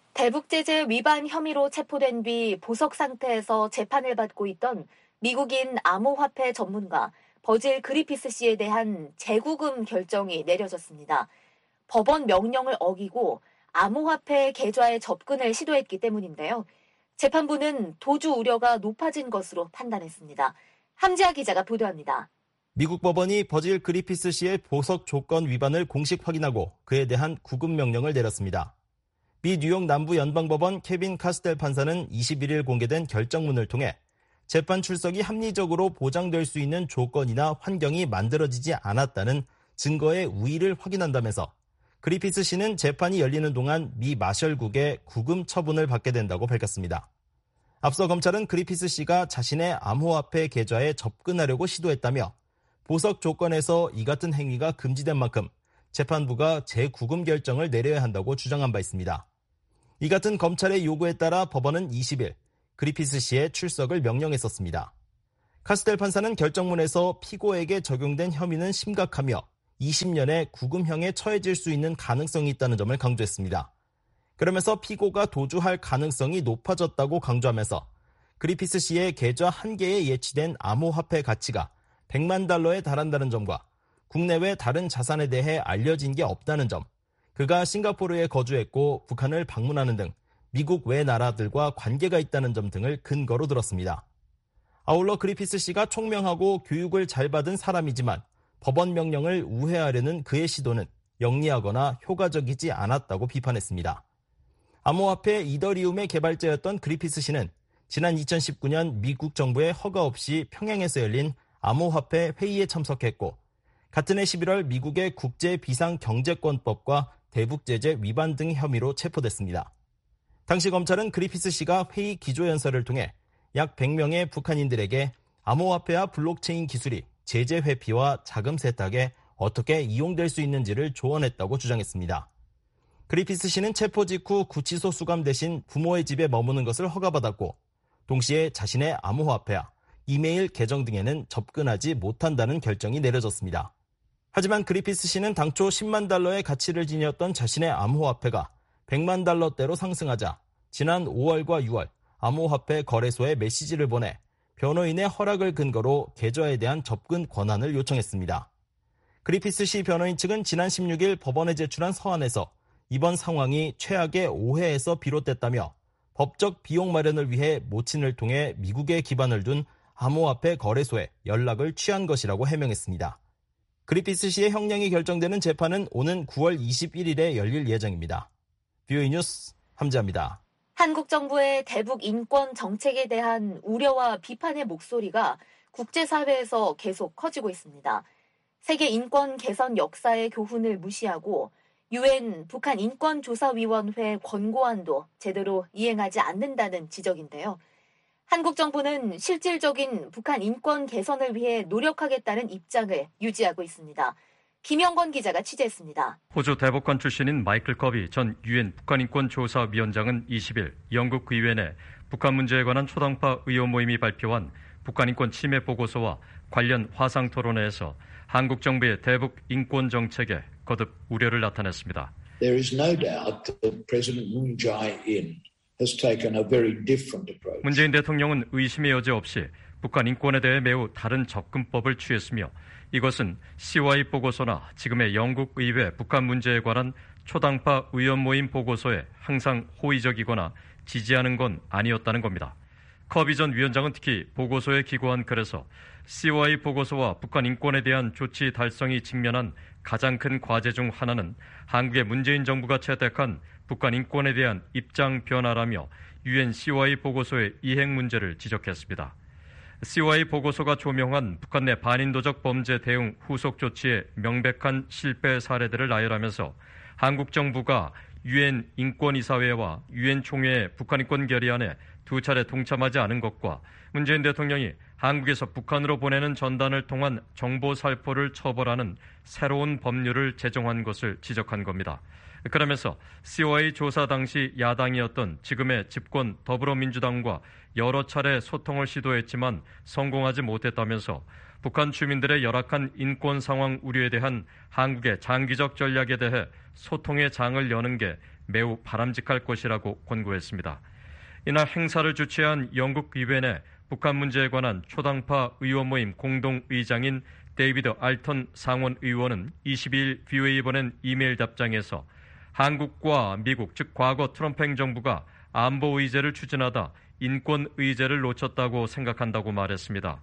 Speaker 3: 대북제재 위반 혐의로 체포된 뒤 보석 상태에서 재판을 받고 있던 미국인 암호화폐 전문가 버질 그리피스 씨에 대한 재구금 결정이 내려졌습니다. 법원 명령을 어기고 암호화폐 계좌에 접근을 시도했기 때문인데요. 재판부는 도주 우려가 높아진 것으로 판단했습니다. 함지아 기자가 보도합니다.
Speaker 9: 미국 법원이 버질 그리피스 씨의 보석 조건 위반을 공식 확인하고 그에 대한 구금 명령을 내렸습니다. 미 뉴욕 남부연방법원 케빈 카스텔 판사는 21일 공개된 결정문을 통해 재판 출석이 합리적으로 보장될 수 있는 조건이나 환경이 만들어지지 않았다는 증거의 우위를 확인한다면서 그리피스 씨는 재판이 열리는 동안 미 마셜국의 구금 처분을 받게 된다고 밝혔습니다. 앞서 검찰은 그리피스 씨가 자신의 암호화폐 계좌에 접근하려고 시도했다며 보석 조건에서 이 같은 행위가 금지된 만큼 재판부가 재구금 결정을 내려야 한다고 주장한 바 있습니다. 이 같은 검찰의 요구에 따라 법원은 20일 그리피스 씨의 출석을 명령했었습니다. 카스텔 판사는 결정문에서 피고에게 적용된 혐의는 심각하며 20년의 구금형에 처해질 수 있는 가능성이 있다는 점을 강조했습니다. 그러면서 피고가 도주할 가능성이 높아졌다고 강조하면서 그리피스 씨의 계좌 한 개에 예치된 암호화폐 가치가 100만 달러에 달한다는 점과 국내외 다른 자산에 대해 알려진 게 없다는 점, 그가 싱가포르에 거주했고 북한을 방문하는 등 미국 외 나라들과 관계가 있다는 점 등을 근거로 들었습니다. 아울러 그리피스 씨가 총명하고 교육을 잘 받은 사람이지만 법원 명령을 우회하려는 그의 시도는 영리하거나 효과적이지 않았다고 비판했습니다. 암호화폐 이더리움의 개발자였던 그리피스 씨는 지난 2019년 미국 정부의 허가 없이 평양에서 열린 암호화폐 회의에 참석했고 같은 해 11월 미국의 국제비상경제권법과 대북제재 위반 등 혐의로 체포됐습니다. 당시 검찰은 그리피스 씨가 회의 기조연설을 통해 약 100명의 북한인들에게 암호화폐와 블록체인 기술이 제재 회피와 자금 세탁에 어떻게 이용될 수 있는지를 조언했다고 주장했습니다. 그리피스 씨는 체포 직후 구치소 수감 대신 부모의 집에 머무는 것을 허가받았고 동시에 자신의 암호화폐와 이메일 계정 등에는 접근하지 못한다는 결정이 내려졌습니다. 하지만 그리피스 씨는 당초 10만 달러의 가치를 지녔던 자신의 암호화폐가 100만 달러대로 상승하자 지난 5월과 6월 암호화폐 거래소에 메시지를 보내 변호인의 허락을 근거로 계좌에 대한 접근 권한을 요청했습니다. 그리피스 씨 변호인 측은 지난 16일 법원에 제출한 서한에서 이번 상황이 최악의 오해에서 비롯됐다며 법적 비용 마련을 위해 모친을 통해 미국에 기반을 둔 암호화폐 거래소에 연락을 취한 것이라고 해명했습니다. 그리피스 씨의 형량이 결정되는 재판은 오는 9월 21일에 열릴 예정입니다. VOA 뉴스 함지아입니다.
Speaker 3: 한국 정부의 대북 인권 정책에 대한 우려와 비판의 목소리가 국제사회에서 계속 커지고 있습니다. 세계 인권 개선 역사의 교훈을 무시하고 UN 북한 인권조사위원회 권고안도 제대로 이행하지 않는다는 지적인데요. 한국 정부는 실질적인 북한 인권 개선을 위해 노력하겠다는 입장을 유지하고 있습니다. 김영건 기자가 취재했습니다.
Speaker 21: 호주 대법관 출신인 마이클 커비 전 UN 북한인권조사위원장은 20일 영국 의회 내 북한 문제에 관한 초당파 의원 모임이 발표한 북한인권 침해 보고서와 관련 화상 토론회에서 한국 정부의 대북 인권 정책에 거듭 우려를 나타냈습니다.
Speaker 22: There is no doubt that President Moon Jae-in has taken a very different approach.
Speaker 21: 문재인 대통령은 의심의 여지 없이 북한 인권에 대해 매우 다른 접근법을 취했으며 이것은 CY 보고서나 지금의 영국 의회 북한 문제에 관한 초당파 의원 모임 보고서에 항상 호의적이거나 지지하는 건 아니었다는 겁니다. 커비 전 위원장은 특히 보고서에 기고한 글에서 CY 보고서와 북한 인권에 대한 조치 달성이 직면한 가장 큰 과제 중 하나는 한국의 문재인 정부가 채택한 북한 인권에 대한 입장 변화라며 UN CY 보고서의 이행 문제를 지적했습니다. CY 보고서가 조명한 북한 내 반인도적 범죄 대응 후속 조치의 명백한 실패 사례들을 나열하면서 한국 정부가 유엔 인권이사회와 유엔 총회의 북한 인권 결의안에 두 차례 동참하지 않은 것과 문재인 대통령이 한국에서 북한으로 보내는 전단을 통한 정보 살포를 처벌하는 새로운 법률을 제정한 것을 지적한 겁니다. 그러면서 COI 조사 당시 야당이었던 지금의 집권 더불어민주당과 여러 차례 소통을 시도했지만 성공하지 못했다면서 북한 주민들의 열악한 인권 상황 우려에 대한 한국의 장기적 전략에 대해 소통의 장을 여는 게 매우 바람직할 것이라고 권고했습니다. 이날 행사를 주최한 영국 의회 내 북한 문제에 관한 초당파 의원 모임 공동의장인 데이비드 알턴 상원 의원은 22일 VOA에 보낸 이메일 답장에서 한국과 미국, 즉 과거 트럼프 행정부가 안보 의제를 추진하다 인권 의제를 놓쳤다고 생각한다고 말했습니다.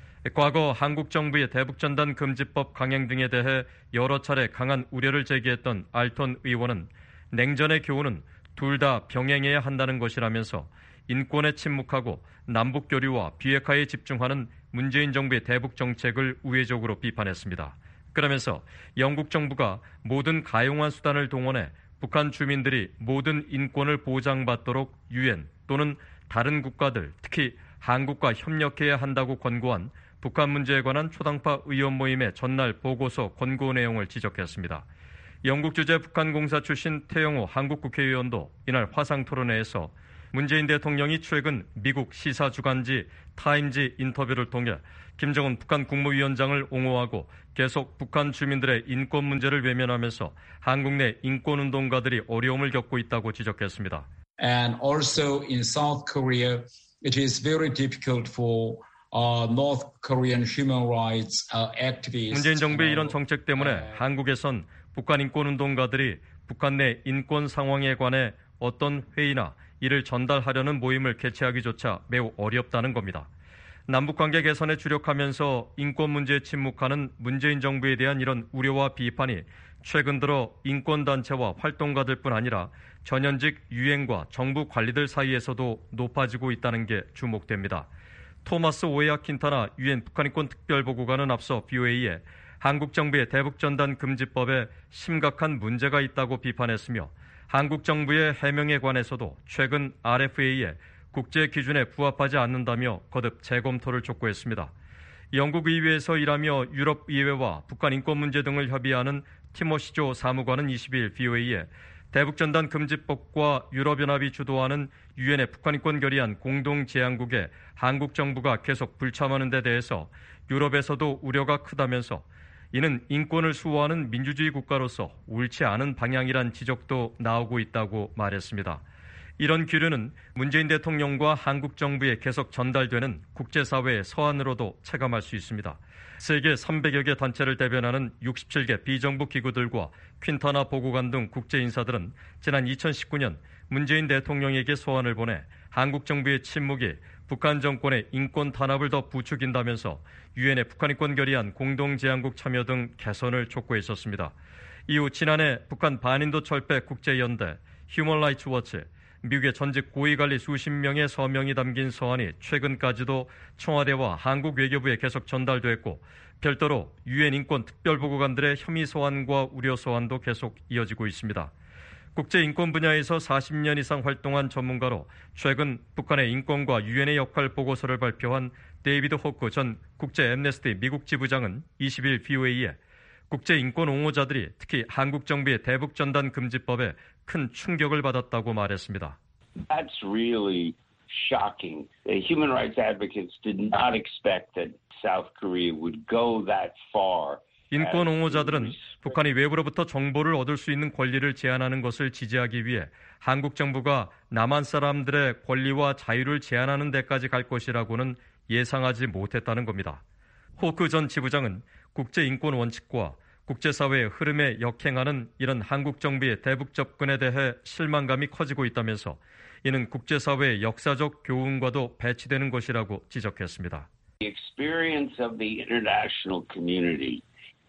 Speaker 21: 과거 한국 정부의 대북전단 금지법 강행 등에 대해 여러 차례 강한 우려를 제기했던 알턴 의원은 냉전의 교훈은 둘 다 병행해야 한다는 것이라면서 인권에 침묵하고 남북 교류와 비핵화에 집중하는 문재인 정부의 대북 정책을 우회적으로 비판했습니다. 그러면서 영국 정부가 모든 가용한 수단을 동원해 북한 주민들이 모든 인권을 보장받도록 유엔 또는 다른 국가들, 특히 한국과 협력해야 한다고 권고한 북한 문제에 관한 초당파 의원 모임의 전날 보고서 권고 내용을 지적했습니다. 영국 주재 북한공사 출신 태영호 한국 국회의원도 이날 화상 토론회에서 문재인 대통령이 최근 미국 시사주간지 타임지 인터뷰를 통해 김정은 북한 국무위원장을 옹호하고 계속 북한 주민들의 인권 문제를 외면하면서 한국 내 인권운동가들이 어려움을 겪고 있다고 지적했습니다.
Speaker 1: And also in South Korea, it is very difficult for North Korean human rights activists.
Speaker 21: 문재인 정부의 이런 정책 때문에 한국에선 북한 인권운동가들이 북한 내 인권 상황에 관해 어떤 회의나 이를 전달하려는 모임을 개최하기조차 매우 어렵다는 겁니다. 남북관계 개선에 주력하면서 인권 문제에 침묵하는 문재인 정부에 대한 이런 우려와 비판이 최근 들어 인권단체와 활동가들뿐 아니라 전현직 유엔과 정부 관리들 사이에서도 높아지고 있다는 게 주목됩니다. 토마스 오에아 킨타나 유엔 북한인권 특별보고관은 앞서 VOA에 한국 정부의 대북전단 금지법에 심각한 문제가 있다고 비판했으며 한국 정부의 해명에 관해서도 최근 RFA에 국제 기준에 부합하지 않는다며 거듭 재검토를 촉구했습니다. 영국 의회에서 일하며 유럽 의회와 북한 인권 문제 등을 협의하는 티모시 조 사무관은 20일 VOA에 대북전단 금지법과 유럽연합이 주도하는 유엔의 북한인권 결의안 공동제안국에 한국 정부가 계속 불참하는 데 대해서 유럽에서도 우려가 크다면서 이는 인권을 수호하는 민주주의 국가로서 옳지 않은 방향이란 지적도 나오고 있다고 말했습니다. 이런 기류는 문재인 대통령과 한국 정부에 계속 전달되는 국제사회의 서한으로도 체감할 수 있습니다. 세계 300여 개 단체를 대변하는 67개 비정부 기구들과 퀸타나 보고관 등 국제 인사들은 지난 2019년 문재인 대통령에게 소환을 보내 한국 정부의 침묵이 북한 정권의 인권 탄압을 더 부추긴다면서 유엔의 북한인권 결의안 공동제안국 참여 등 개선을 촉구했었습니다. 이후 지난해 북한 반인도 철폐 국제연대, 휴먼 라이츠 워치, 미국의 전직 고위관리 수십 명의 서명이 담긴 서한이 최근까지도 청와대와 한국 외교부에 계속 전달됐고 별도로 유엔 인권 특별보고관들의 혐의 서한과 우려 서한도 계속 이어지고 있습니다. 국제 인권 분야에서 40년 이상 활동한 전문가로 최근 북한의 인권과 유엔의 역할 보고서를 발표한 데이비드 호크 전 국제 앰네스티 미국 지부장은 20일 VOA에 국제 인권 옹호자들이 특히 한국 정부의 대북 전단 금지법에 큰 충격을 받았다고 말했습니다.
Speaker 2: That's really shocking. The human rights advocates did not expect that South Korea would go that far.
Speaker 21: 인권 옹호자들은 북한이 외부로부터 정보를 얻을 수 있는 권리를 제한하는 것을 지지하기 위해 한국 정부가 남한 사람들의 권리와 자유를 제한하는 데까지 갈 것이라고는 예상하지 못했다는 겁니다. 호크 전 지부장은 국제인권 원칙과 국제사회의 흐름에 역행하는 이런 한국 정부의 대북 접근에 대해 실망감이 커지고 있다면서 이는 국제사회의 역사적 교훈과도 배치되는 것이라고 지적했습니다.
Speaker 2: The experience of the international community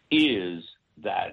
Speaker 2: is that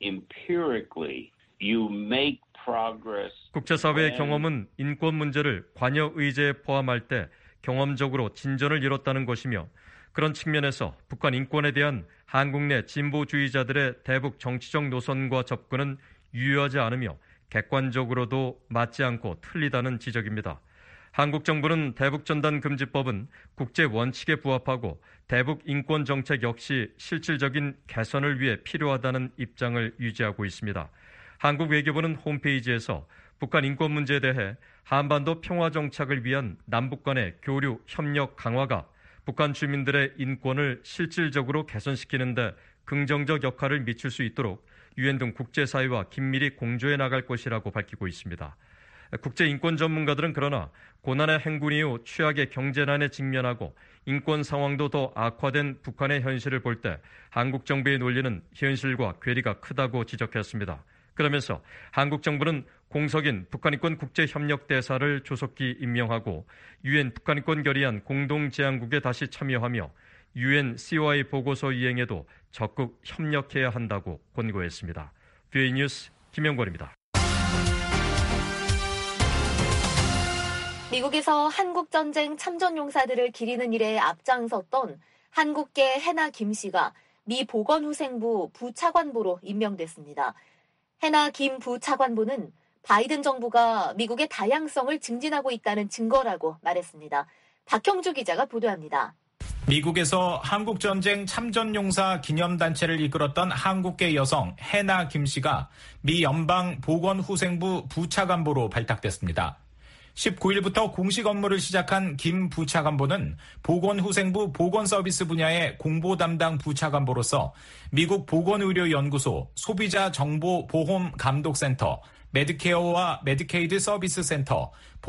Speaker 2: empirically you make progress.
Speaker 21: 국제사회의 경험은 인권 문제를 관여 의제에 포함할 때 경험적으로 진전을 이뤘다는 것이며 그런 측면에서 북한 인권에 대한 한국 내 진보주의자들의 대북 정치적 노선과 접근은 유효하지 않으며 객관적으로도 맞지 않고 틀리다는 지적입니다. 한국 정부는 대북전단금지법은 국제 원칙에 부합하고 대북 인권 정책 역시 실질적인 개선을 위해 필요하다는 입장을 유지하고 있습니다. 한국 외교부는 홈페이지에서 북한 인권 문제에 대해 한반도 평화 정착을 위한 남북 간의 교류, 협력 강화가 북한 주민들의 인권을 실질적으로 개선시키는 데 긍정적 역할을 미칠 수 있도록 유엔 등 국제사회와 긴밀히 공조해 나갈 것이라고 밝히고 있습니다. 국제인권 전문가들은 그러나 고난의 행군 이후 최악의 경제난에 직면하고 인권 상황도 더 악화된 북한의 현실을 볼 때 한국 정부의 논리는 현실과 괴리가 크다고 지적했습니다. 그러면서 한국 정부는 공석인 북한인권 국제협력대사를 조속히 임명하고 유엔 북한인권 결의안 공동제안국에 다시 참여하며 유엔 COI 보고서 이행에도 적극 협력해야 한다고 권고했습니다. VOA 뉴스 김영권입니다.
Speaker 3: 미국에서 한국전쟁 참전용사들을 기리는 일에 앞장섰던 한국계 해나 김 씨가 미 보건후생부 부차관보로 임명됐습니다. 해나 김 부차관보는 바이든 정부가 미국의 다양성을 증진하고 있다는 증거라고 말했습니다. 박형주 기자가 보도합니다.
Speaker 5: 미국에서 한국전쟁 참전용사 기념단체를 이끌었던 한국계 여성 해나 김 씨가 미 연방 보건후생부 부차관보로 발탁됐습니다. 19일부터 공식 업무를 시작한 김 부차관보는 보건후생부 보건서비스 분야의 공보 담당 부차관보로서 미국 보건의료연구소, 소비자정보보험감독센터, 메드케어와 메디케이드 서비스 센터,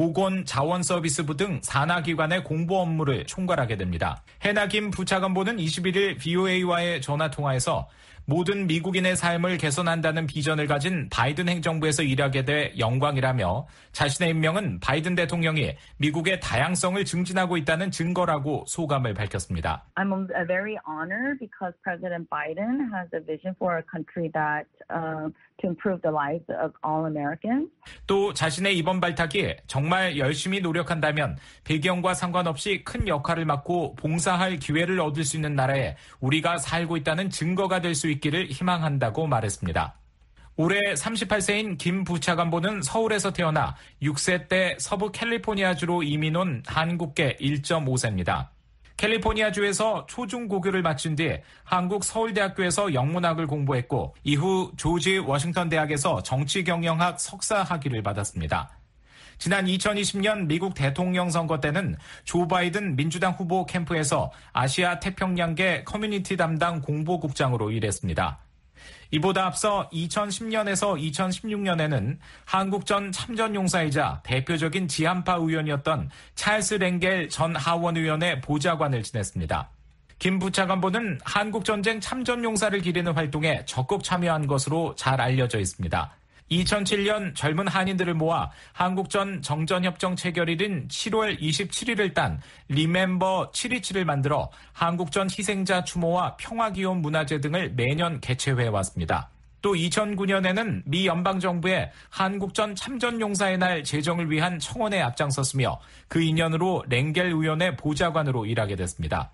Speaker 5: 보건자원서비스부 등 산하기관의 공보 업무를 총괄하게 됩니다. 해나 김 부차관보는 21일 VOA와의 전화통화에서 모든 미국인의 삶을 개선한다는 비전을 가진 바이든 행정부에서 일하게 돼 영광이라며 자신의 임명은 바이든 대통령이 미국의 다양성을 증진하고 있다는 증거라고 소감을 밝혔습니다.
Speaker 6: I'm very honored because President Biden has a vision for a country that to improve the lives of all Americans.
Speaker 5: 또 자신의 이번 발탁이 정말 열심히 노력한다면 배경과 상관없이 큰 역할을 맡고 봉사할 기회를 얻을 수 있는 나라에 우리가 살고 있다는 증거가 될 수 있기를 희망한다고 말했습니다. 올해 38세인 김 부차관보는 서울에서 태어나 6세 때 서부 캘리포니아주로 이민 온 한국계 1.5세입니다. 캘리포니아주에서 초중고교를 마친 뒤 한국 서울대학교에서 영문학을 공부했고 이후 조지 워싱턴 대학에서 정치경영학 석사 학위를 받았습니다. 지난 2020년 미국 대통령 선거 때는 조 바이든 민주당 후보 캠프에서 아시아 태평양계 커뮤니티 담당 공보국장으로 일했습니다. 이보다 앞서 2010년에서 2016년에는 한국전 참전용사이자 대표적인 지한파 의원이었던 찰스 랭겔 전 하원 의원의 보좌관을 지냈습니다. 김 부차관보는 한국전쟁 참전용사를 기리는 활동에 적극 참여한 것으로 잘 알려져 있습니다. 2007년 젊은 한인들을 모아 한국전 정전협정 체결일인 7월 27일을 딴 리멤버 727을 만들어 한국전 희생자 추모와 평화기원 문화제 등을 매년 개최해 왔습니다. 또 2009년에는 미 연방정부의 한국전 참전용사의 날 제정을 위한 청원에 앞장섰으며 그 인연으로 랭겔 의원의 보좌관으로 일하게 됐습니다.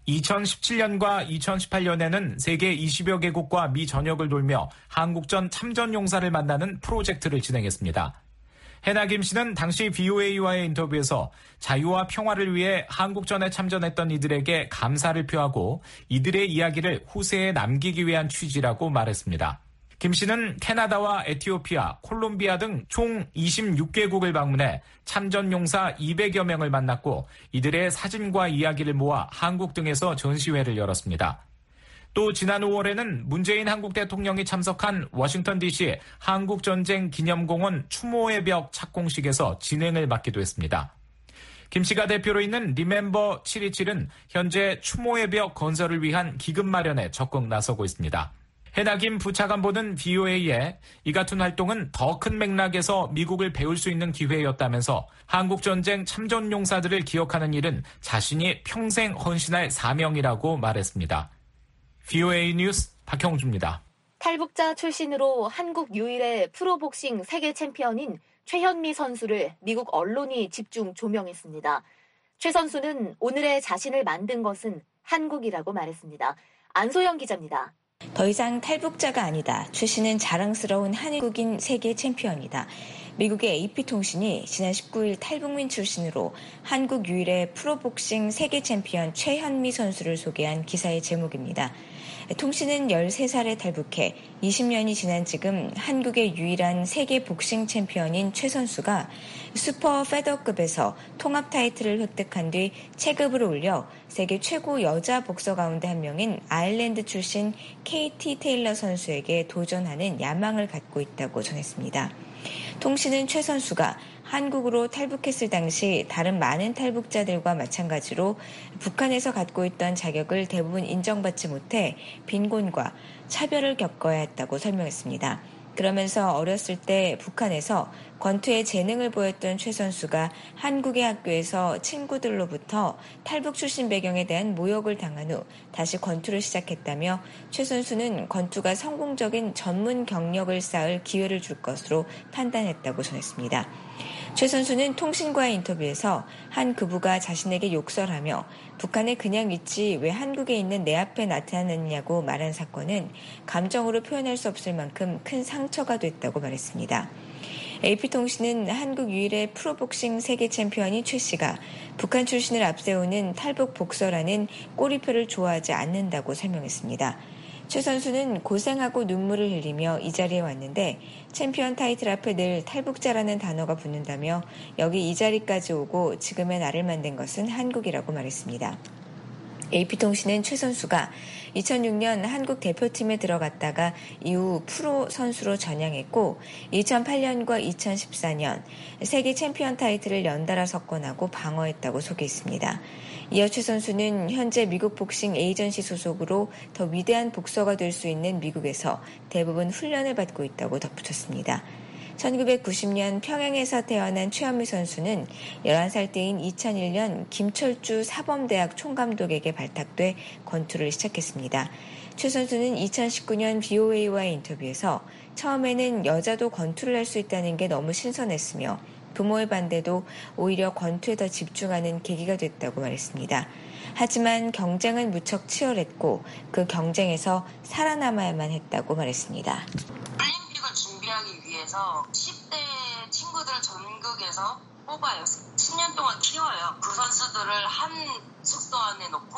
Speaker 5: 2017년과 2018년에는 세계 20여 개국과 미 전역을 돌며 한국전 참전용사를 만나는 프로젝트를 진행했습니다. 해나 김 씨는 당시 VOA와의 인터뷰에서 자유와 평화를 위해 한국전에 참전했던 이들에게 감사를 표하고 이들의 이야기를 후세에 남기기 위한 취지라고 말했습니다. 김 씨는 캐나다와 에티오피아, 콜롬비아 등 총 26개국을 방문해 참전용사 200여 명을 만났고 이들의 사진과 이야기를 모아 한국 등에서 전시회를 열었습니다. 또 지난 5월에는 문재인 한국 대통령이 참석한 워싱턴 DC 한국전쟁 기념공원 추모의 벽 착공식에서 진행을 맡기도 했습니다. 김 씨가 대표로 있는 리멤버 727은 현재 추모의 벽 건설을 위한 기금 마련에 적극 나서고 있습니다. 해나 김 부차관보는 VOA에 이 같은 활동은 더 큰 맥락에서 미국을 배울 수 있는 기회였다면서 한국전쟁 참전용사들을 기억하는 일은 자신이 평생 헌신할 사명이라고 말했습니다. VOA 뉴스 박형주입니다.
Speaker 3: 탈북자 출신으로 한국 유일의 프로복싱 세계 챔피언인 최현미 선수를 미국 언론이 집중 조명했습니다. 최 선수는 오늘의 자신을 만든 것은 한국이라고 말했습니다. 안소영 기자입니다.
Speaker 7: 더 이상 탈북자가 아니다. 최 씨는 자랑스러운 한국인 세계 챔피언이다. 미국의 AP통신이 지난 19일 탈북민 출신으로 한국 유일의 프로복싱 세계 챔피언 최현미 선수를 소개한 기사의 제목입니다. 통신은 13살에 탈북해 20년이 지난 지금 한국의 유일한 세계 복싱 챔피언인 최 선수가 슈퍼 페더급에서 통합 타이틀을 획득한 뒤 체급을 올려 세계 최고 여자 복서 가운데 한 명인 아일랜드 출신 KT 테일러 선수에게 도전하는 야망을 갖고 있다고 전했습니다. 통신은 최 선수가 한국으로 탈북했을 당시 다른 많은 탈북자들과 마찬가지로 북한에서 갖고 있던 자격을 대부분 인정받지 못해 빈곤과 차별을 겪어야 했다고 설명했습니다. 그러면서 어렸을 때 북한에서 권투에 재능을 보였던 최 선수가 한국의 학교에서 친구들로부터 탈북 출신 배경에 대한 모욕을 당한 후 다시 권투를 시작했다며 최 선수는 권투가 성공적인 전문 경력을 쌓을 기회를 줄 것으로 판단했다고 전했습니다. 최 선수는 통신과의 인터뷰에서 한 부부가 자신에게 욕설하며 북한에 그냥 있지 왜 한국에 있는 내 앞에 나타났냐고 말한 사건은 감정으로 표현할 수 없을 만큼 큰 상처가 됐다고 말했습니다. AP통신은 한국 유일의 프로복싱 세계 챔피언인 최 씨가 북한 출신을 앞세우는 탈북 복서라는 꼬리표를 좋아하지 않는다고 설명했습니다. 최 선수는 고생하고 눈물을 흘리며 이 자리에 왔는데 챔피언 타이틀 앞에 늘 탈북자라는 단어가 붙는다며 여기 이 자리까지 오고 지금의 나를 만든 것은 한국이라고 말했습니다. AP통신은 최 선수가 2006년 한국 대표팀에 들어갔다가 이후 프로 선수로 전향했고 2008년과 2014년 세계 챔피언 타이틀을 연달아 석권하고 방어했다고 소개했습니다. 이어 최 선수는 현재 미국 복싱 에이전시 소속으로 더 위대한 복서가 될 수 있는 미국에서 대부분 훈련을 받고 있다고 덧붙였습니다. 1990년 평양에서 태어난 최현미 선수는 11살 때인 2001년 김철주 사범대학 총감독에게 발탁돼 권투를 시작했습니다. 최 선수는 2019년 BOA와의 인터뷰에서 처음에는 여자도 권투를 할 수 있다는 게 너무 신선했으며 부모의 반대도 오히려 권투에 더 집중하는 계기가 됐다고 말했습니다. 하지만 경쟁은 무척 치열했고 그 경쟁에서 살아남아야만 했다고 말했습니다.
Speaker 8: 올림픽을 준비하기 위해서 10대 친구들 전국에서 뽑아요. 10년 동안 키워요. 그 선수들을 한 숙소 안에 놓고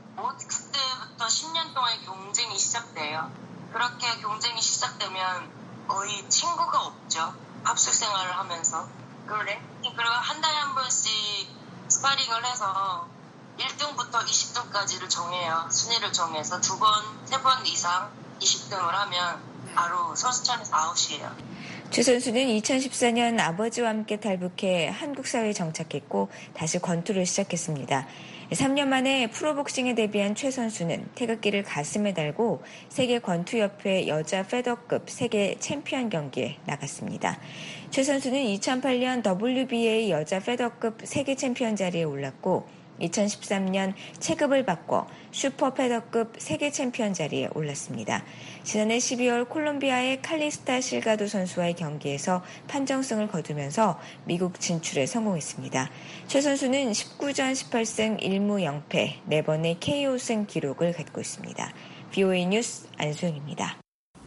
Speaker 8: 그때부터 10년 동안의 경쟁이 시작돼요. 그렇게 경쟁이 시작되면 거의 친구가 없죠. 합숙 생활을 하면서. 그리고 한 달에 한 번씩 스파링을 해서 1등부터 20등까지를 정해요. 순위를 정해서 2번, 3번 이상 20등을 하면 바로 선수촌에서 아웃이에요.
Speaker 7: 최 선수는 2014년 아버지와 함께 탈북해 한국 사회에 정착했고 다시 권투를 시작했습니다. 3년 만에 프로복싱에 데뷔한 최 선수는 태극기를 가슴에 달고 세계 권투협회 여자 페더급 세계 챔피언 경기에 나갔습니다. 최 선수는 2008년 WBA 여자 페더급 세계 챔피언 자리에 올랐고 2013년 체급을 바꿔 슈퍼 페더급 세계 챔피언 자리에 올랐습니다. 지난해 12월 콜롬비아의 칼리스타 실가도 선수와의 경기에서 판정승을 거두면서 미국 진출에 성공했습니다. 최 선수는 19전 18승 1무 0패 4번의 KO승 기록을 갖고 있습니다. BOA 뉴스 안소영입니다.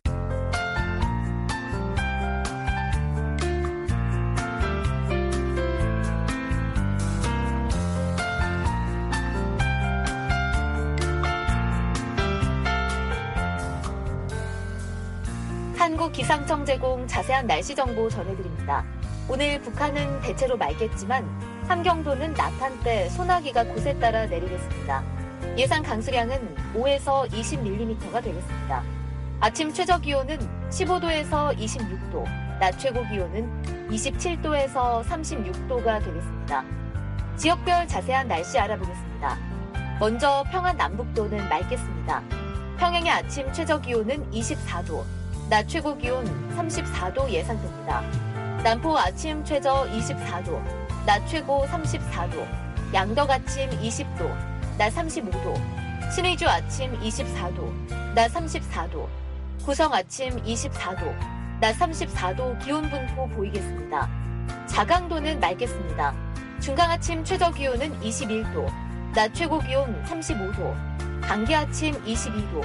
Speaker 3: 한국기상청 제공 자세한 날씨 정보 전해드립니다. 오늘 북한은 대체로 맑겠지만 함경도는 낮 한때 소나기가 곳에 따라 내리겠습니다. 예상 강수량은 5에서 20mm가 되겠습니다. 아침 최저 기온은 15도에서 26도, 낮 최고 기온은 27도에서 36도가 되겠습니다. 지역별 자세한 날씨 알아보겠습니다. 먼저 평안 남북도는 맑겠습니다. 평양의 아침 최저 기온은 24도, 낮 최고 기온 34도 예상됩니다. 남포 아침 최저 24도, 낮 최고 34도, 양덕 아침 20도, 낮 35도, 신의주 아침 24도, 낮 34도, 구성 아침 24도, 낮 34도 기온 분포 보이겠습니다. 자강도는 맑겠습니다. 중강 아침 최저 기온은 21도, 낮 최고 기온 35도, 강계 아침 22도,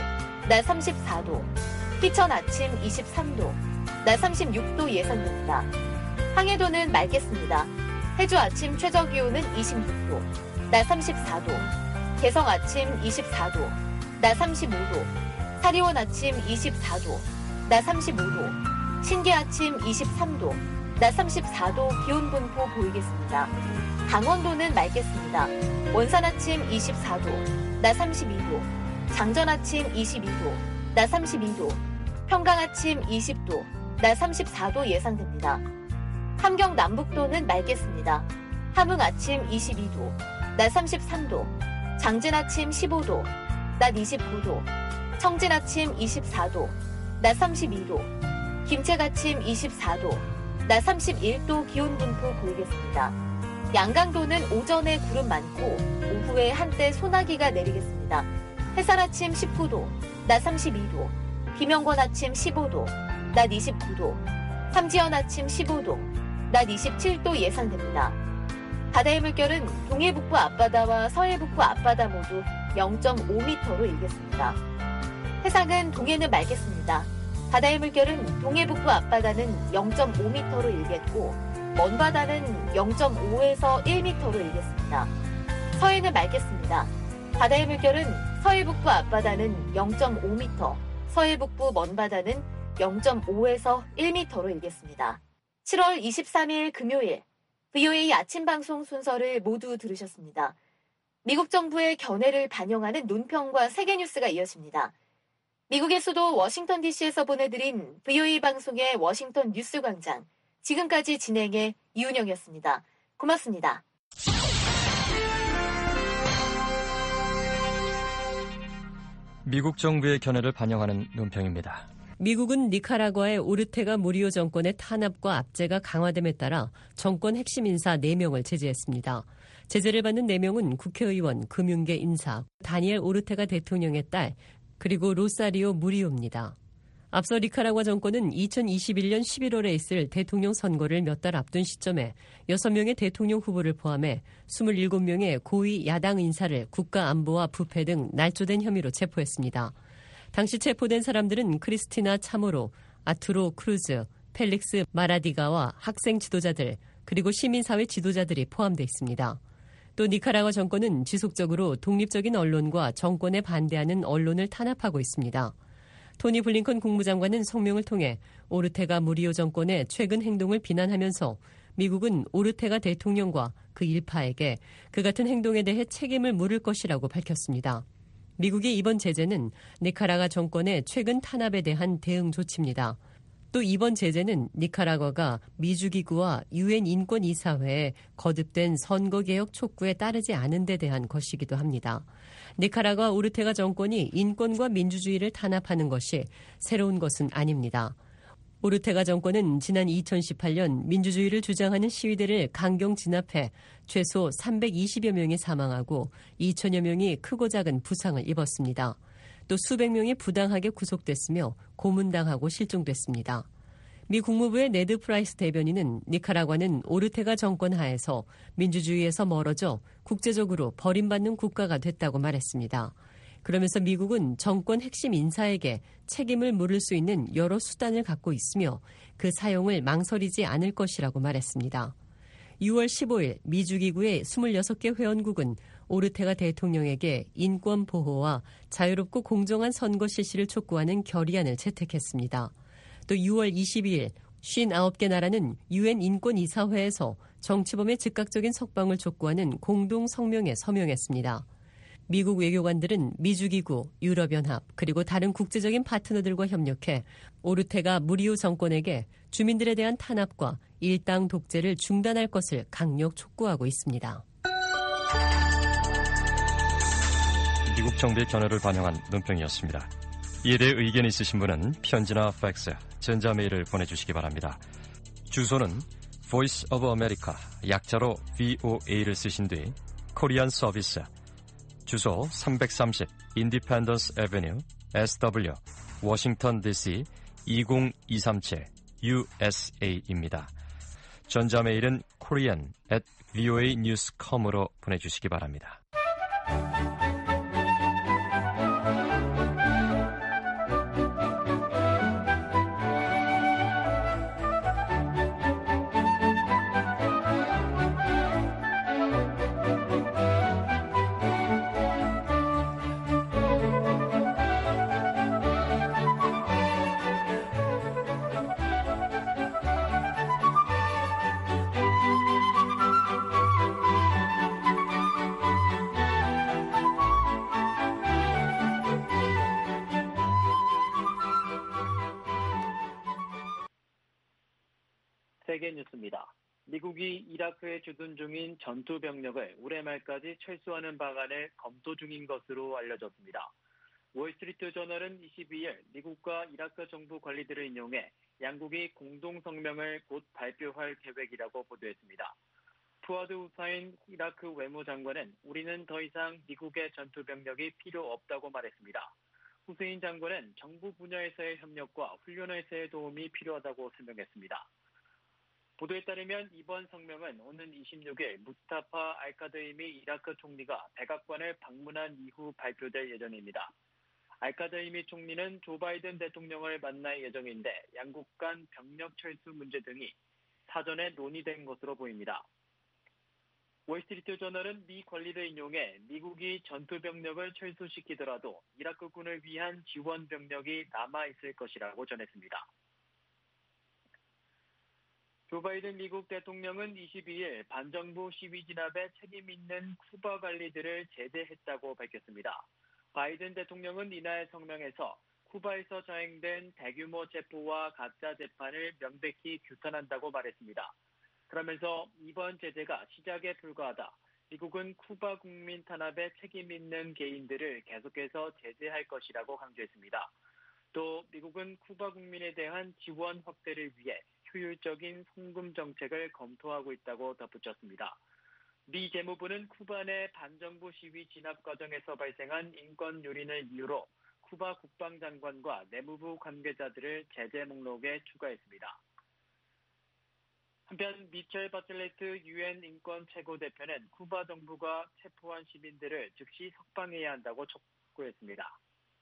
Speaker 3: 낮 34도, 휘천 아침 23도, 낮 36도 예상됩니다. 항해도는 맑겠습니다. 해주 아침 최저기온은 26도, 낮 34도, 개성 아침 24도, 낮 35도, 사리원 아침 24도, 낮 35도, 신계 아침 23도, 낮 34도 기온 분포 보이겠습니다. 강원도는 맑겠습니다. 원산 아침 24도, 낮 32도, 장전 아침 22도, 낮 32도, 평강 아침 20도, 낮 34도 예상됩니다. 함경 남북도는 맑겠습니다. 함흥 아침 22도, 낮 33도, 장진 아침 15도, 낮 29도, 청진 아침 24도, 낮 32도, 김책 아침 24도, 낮 31도 기온 분포 보이겠습니다. 양강도는 오전에 구름 많고 오후에 한때 소나기가 내리겠습니다. 해산 아침 19도, 낮 32도, 김영권 아침 15도, 낮 29도, 삼지연 아침 15도, 낮 27도 예상됩니다. 바다의 물결은 동해북부 앞바다와 서해북부 앞바다 모두 0.5m로 일겠습니다. 해상은 동해는 맑겠습니다. 바다의 물결은 동해북부 앞바다는 0.5m로 일겠고 먼 바다는 0.5에서 1m로 일겠습니다. 서해는 맑겠습니다. 바다의 물결은 서해북부 앞바다는 0.5m, 서해북부 먼 바다는 0.5에서 1m로 일겠습니다. 7월 23일 금요일 VOA 아침 방송 순서를 모두 들으셨습니다. 미국 정부의 견해를 반영하는 논평과 세계 뉴스가 이어집니다. 미국의 수도 워싱턴 DC에서 보내드린 VOA 방송의 워싱턴 뉴스 광장. 지금까지 진행의 이은영이었습니다. 고맙습니다.
Speaker 21: 미국 정부의 견해를 반영하는 논평입니다.
Speaker 4: 미국은 니카라과의 오르테가 무리오 정권의 탄압과 압제가 강화됨에 따라 정권 핵심 인사 4명을 제재했습니다. 제재를 받는 4명은 국회의원, 금융계 인사, 다니엘 오르테가 대통령의 딸, 그리고 로사리오 무리오입니다. 앞서 니카라과 정권은 2021년 11월에 있을 대통령 선거를 몇 달 앞둔 시점에 6명의 대통령 후보를 포함해 27명의 고위 야당 인사를 국가안보와 부패 등 날조된 혐의로 체포했습니다. 당시 체포된 사람들은 크리스티나 차모로, 아투로 크루즈, 펠릭스 마라디가와 학생 지도자들, 그리고 시민사회 지도자들이 포함되어 있습니다. 또 니카라과 정권은 지속적으로 독립적인 언론과 정권에 반대하는 언론을 탄압하고 있습니다. 토니 블링컨 국무장관은 성명을 통해 오르테가 무리오 정권의 최근 행동을 비난하면서 미국은 오르테가 대통령과 그 일파에게 그 같은 행동에 대해 책임을 물을 것이라고 밝혔습니다. 미국의 이번 제재는 니카라과 정권의 최근 탄압에 대한 대응 조치입니다. 또 이번 제재는 니카라과가 미주기구와 유엔 인권이사회의 거듭된 선거개혁 촉구에 따르지 않은 데 대한 것이기도 합니다. 니카라과 오르테가 정권이 인권과 민주주의를 탄압하는 것이 새로운 것은 아닙니다. 오르테가 정권은 지난 2018년 민주주의를 주장하는 시위대를 강경 진압해 최소 320여 명이 사망하고 2천여 명이 크고 작은 부상을 입었습니다. 또 수백 명이 부당하게 구속됐으며 고문당하고 실종됐습니다. 미 국무부의 네드 프라이스 대변인은 니카라과는 오르테가 정권 하에서 민주주의에서 멀어져 국제적으로 버림받는 국가가 됐다고 말했습니다. 그러면서 미국은 정권 핵심 인사에게 책임을 물을 수 있는 여러 수단을 갖고 있으며 그 사용을 망설이지 않을 것이라고 말했습니다. 6월 15일 미주기구의 26개 회원국은 오르테가 대통령에게 인권 보호와 자유롭고 공정한 선거 실시를 촉구하는 결의안을 채택했습니다. 또 6월 22일 59개 나라는 유엔 인권이사회에서 정치범의 즉각적인 석방을 촉구하는 공동 성명에 서명했습니다. 미국 외교관들은 미주기구, 유럽연합, 그리고 다른 국제적인 파트너들과 협력해 오르테가 무리오 정권에게 주민들에 대한 탄압과 일당 독재를 중단할 것을 강력 촉구하고 있습니다.
Speaker 21: 미국 정부의 견해를 반영한 논평이었습니다. 이에 대해 의견이 있으신 분은 편지나 팩스, 전자메일을 보내주시기 바랍니다. 주소는 Voice of America, 약자로 VOA를 쓰신 뒤 코리안 서비스, 주소 330 Independence Avenue, SW, 워싱턴 DC 20237 USA입니다. 전자메일은 korean@voanews.com으로 보내주시기 바랍니다.
Speaker 10: 세계 뉴스입니다. 미국이 이라크에 주둔 중인 전투 병력을 올해 말까지 철수하는 방안을 검토 중인 것으로 알려졌습니다. 월스트리트 저널은 22일 미국과 이라크 정부 관리들을 인용해 양국이 공동 성명을 곧 발표할 계획이라고 보도했습니다. 푸아드 후사인 이라크 외무장관은 우리는 더 이상 미국의 전투 병력이 필요 없다고 말했습니다. 후세인 장관은 정부 분야에서의 협력과 훈련에서의 도움이 필요하다고 설명했습니다. 보도에 따르면 이번 성명은 오는 26일 무스타파 알카드이미 이라크 총리가 백악관을 방문한 이후 발표될 예정입니다. 알카드이미 총리는 조 바이든 대통령을 만날 예정인데 양국 간 병력 철수 문제 등이 사전에 논의된 것으로 보입니다. 월스트리트 저널은 미 관리를 인용해 미국이 전투 병력을 철수시키더라도 이라크군을 위한 지원 병력이 남아있을 것이라고 전했습니다. 조 바이든 미국 대통령은 22일 반정부 시위 진압에 책임 있는 쿠바 관리들을 제재했다고 밝혔습니다. 바이든 대통령은 이날 성명에서 쿠바에서 자행된 대규모 체포와 가짜 재판을 명백히 규탄한다고 말했습니다. 그러면서 이번 제재가 시작에 불과하다. 미국은 쿠바 국민 탄압에 책임 있는 개인들을 계속해서 제재할 것이라고 강조했습니다. 또 미국은 쿠바 국민에 대한 지원 확대를 위해 효율적인 송금 정책을 검토하고 있다고 덧붙였습니다. 미 재무부는 쿠바 내 반정부 시위 진압 과정에서 발생한 인권 요인을 이유로 쿠바 국방장관과 내무부 관계자들을 제재 목록에 추가했습니다. 한편 미첼 바첼레트 유엔 인권 최고대표는 쿠바 정부가 체포한 시민들을 즉시 석방해야 한다고 촉구했습니다.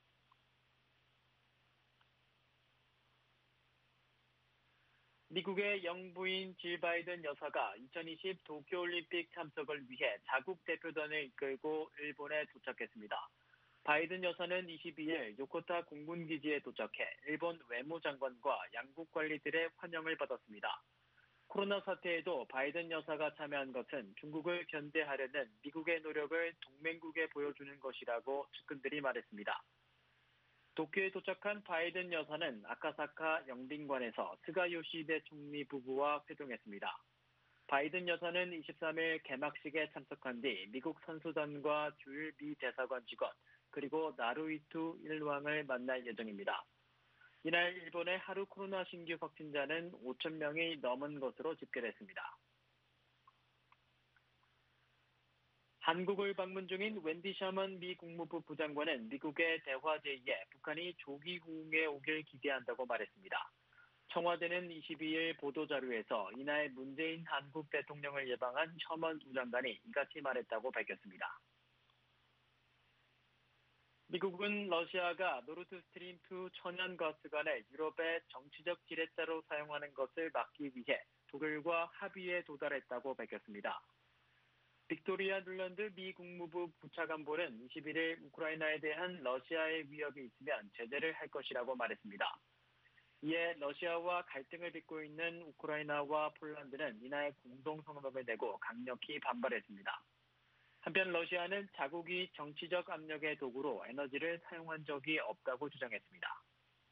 Speaker 10: 미국의 영부인 질 바이든 여사가 2020 도쿄올림픽 참석을 위해 자국 대표단을 이끌고 일본에 도착했습니다. 바이든 여사는 22일 요코타 공군기지에 도착해 일본 외무장관과 양국 관리들의 환영을 받았습니다. 코로나 사태에도 바이든 여사가 참여한 것은 중국을 견제하려는 미국의 노력을 동맹국에 보여주는 것이라고 측근들이 말했습니다. 도쿄에 도착한 바이든 여사는 아카사카 영빈관에서 스가 요시히데 총리 부부와 회동했습니다. 바이든 여사는 23일 개막식에 참석한 뒤 미국 선수단과 주일 미 대사관 직원 그리고 나루히토 일왕을 만날 예정입니다. 이날 일본의 하루 코로나 신규 확진자는 5천 명이 넘은 것으로 집계됐습니다. 한국을 방문 중인 웬디 셔먼 미 국무부 부장관은 미국의 대화 제의에 북한이 조기 호응에 오길 기대한다고 말했습니다. 청와대는 22일 보도자료에서 이날 문재인 한국 대통령을 예방한 셔먼 부장관이 이같이 말했다고 밝혔습니다. 미국은 러시아가 노르드스트림2 천연가스관을 유럽의 정치적 지렛대로 사용하는 것을 막기 위해 독일과 합의에 도달했다고 밝혔습니다. 빅토리아 눌란드 미 국무부 부차관보는 21일 우크라이나에 대한 러시아의 위협이 있으면 제재를 할 것이라고 말했습니다. 이에 러시아와 갈등을 빚고 있는 우크라이나와 폴란드는 이날 공동성명을 내고 강력히 반발했습니다. 한편 러시아는 자국이 정치적 압력의 도구로 에너지를 사용한 적이 없다고 주장했습니다.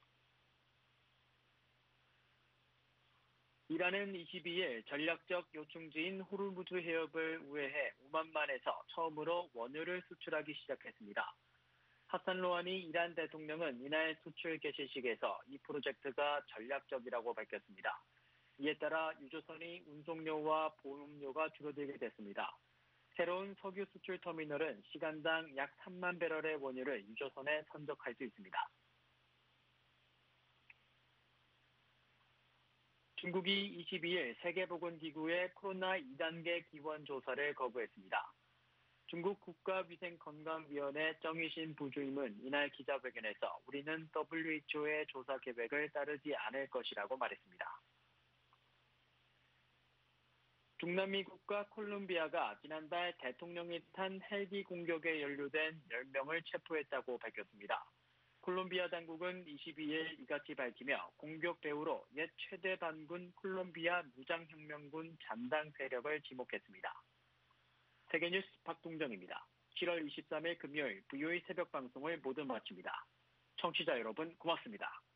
Speaker 10: 이란은 22일 전략적 요충지인 호르무즈 해협을 우회해 오만만에서 처음으로 원유를 수출하기 시작했습니다. 하산 로하니 이란 대통령은 이날 수출 개시식에서 이 프로젝트가 전략적이라고 밝혔습니다. 이에 따라 유조선이 운송료와 보험료가 줄어들게 됐습니다. 새로운 석유 수출 터미널은 시간당 약 3만 배럴의 원유를 유조선에 선적할 수 있습니다. 중국이 22일 세계보건기구의 코로나 2단계 기원 조사를 거부했습니다. 중국 국가위생건강위원회 정의신 부주임은 이날 기자회견에서 우리는 WHO의 조사 계획을 따르지 않을 것이라고 말했습니다. 중남미 국가 콜롬비아가 지난달 대통령이 탄 헬기 공격에 연루된 10명을 체포했다고 밝혔습니다. 콜롬비아 당국은 22일 이같이 밝히며 공격 배후로 옛 최대 반군 콜롬비아 무장혁명군 잔당 세력을 지목했습니다. 세계뉴스 박동정입니다. 7월 23일 금요일 VOA 새벽 방송을 모두 마칩니다. 청취자 여러분 고맙습니다.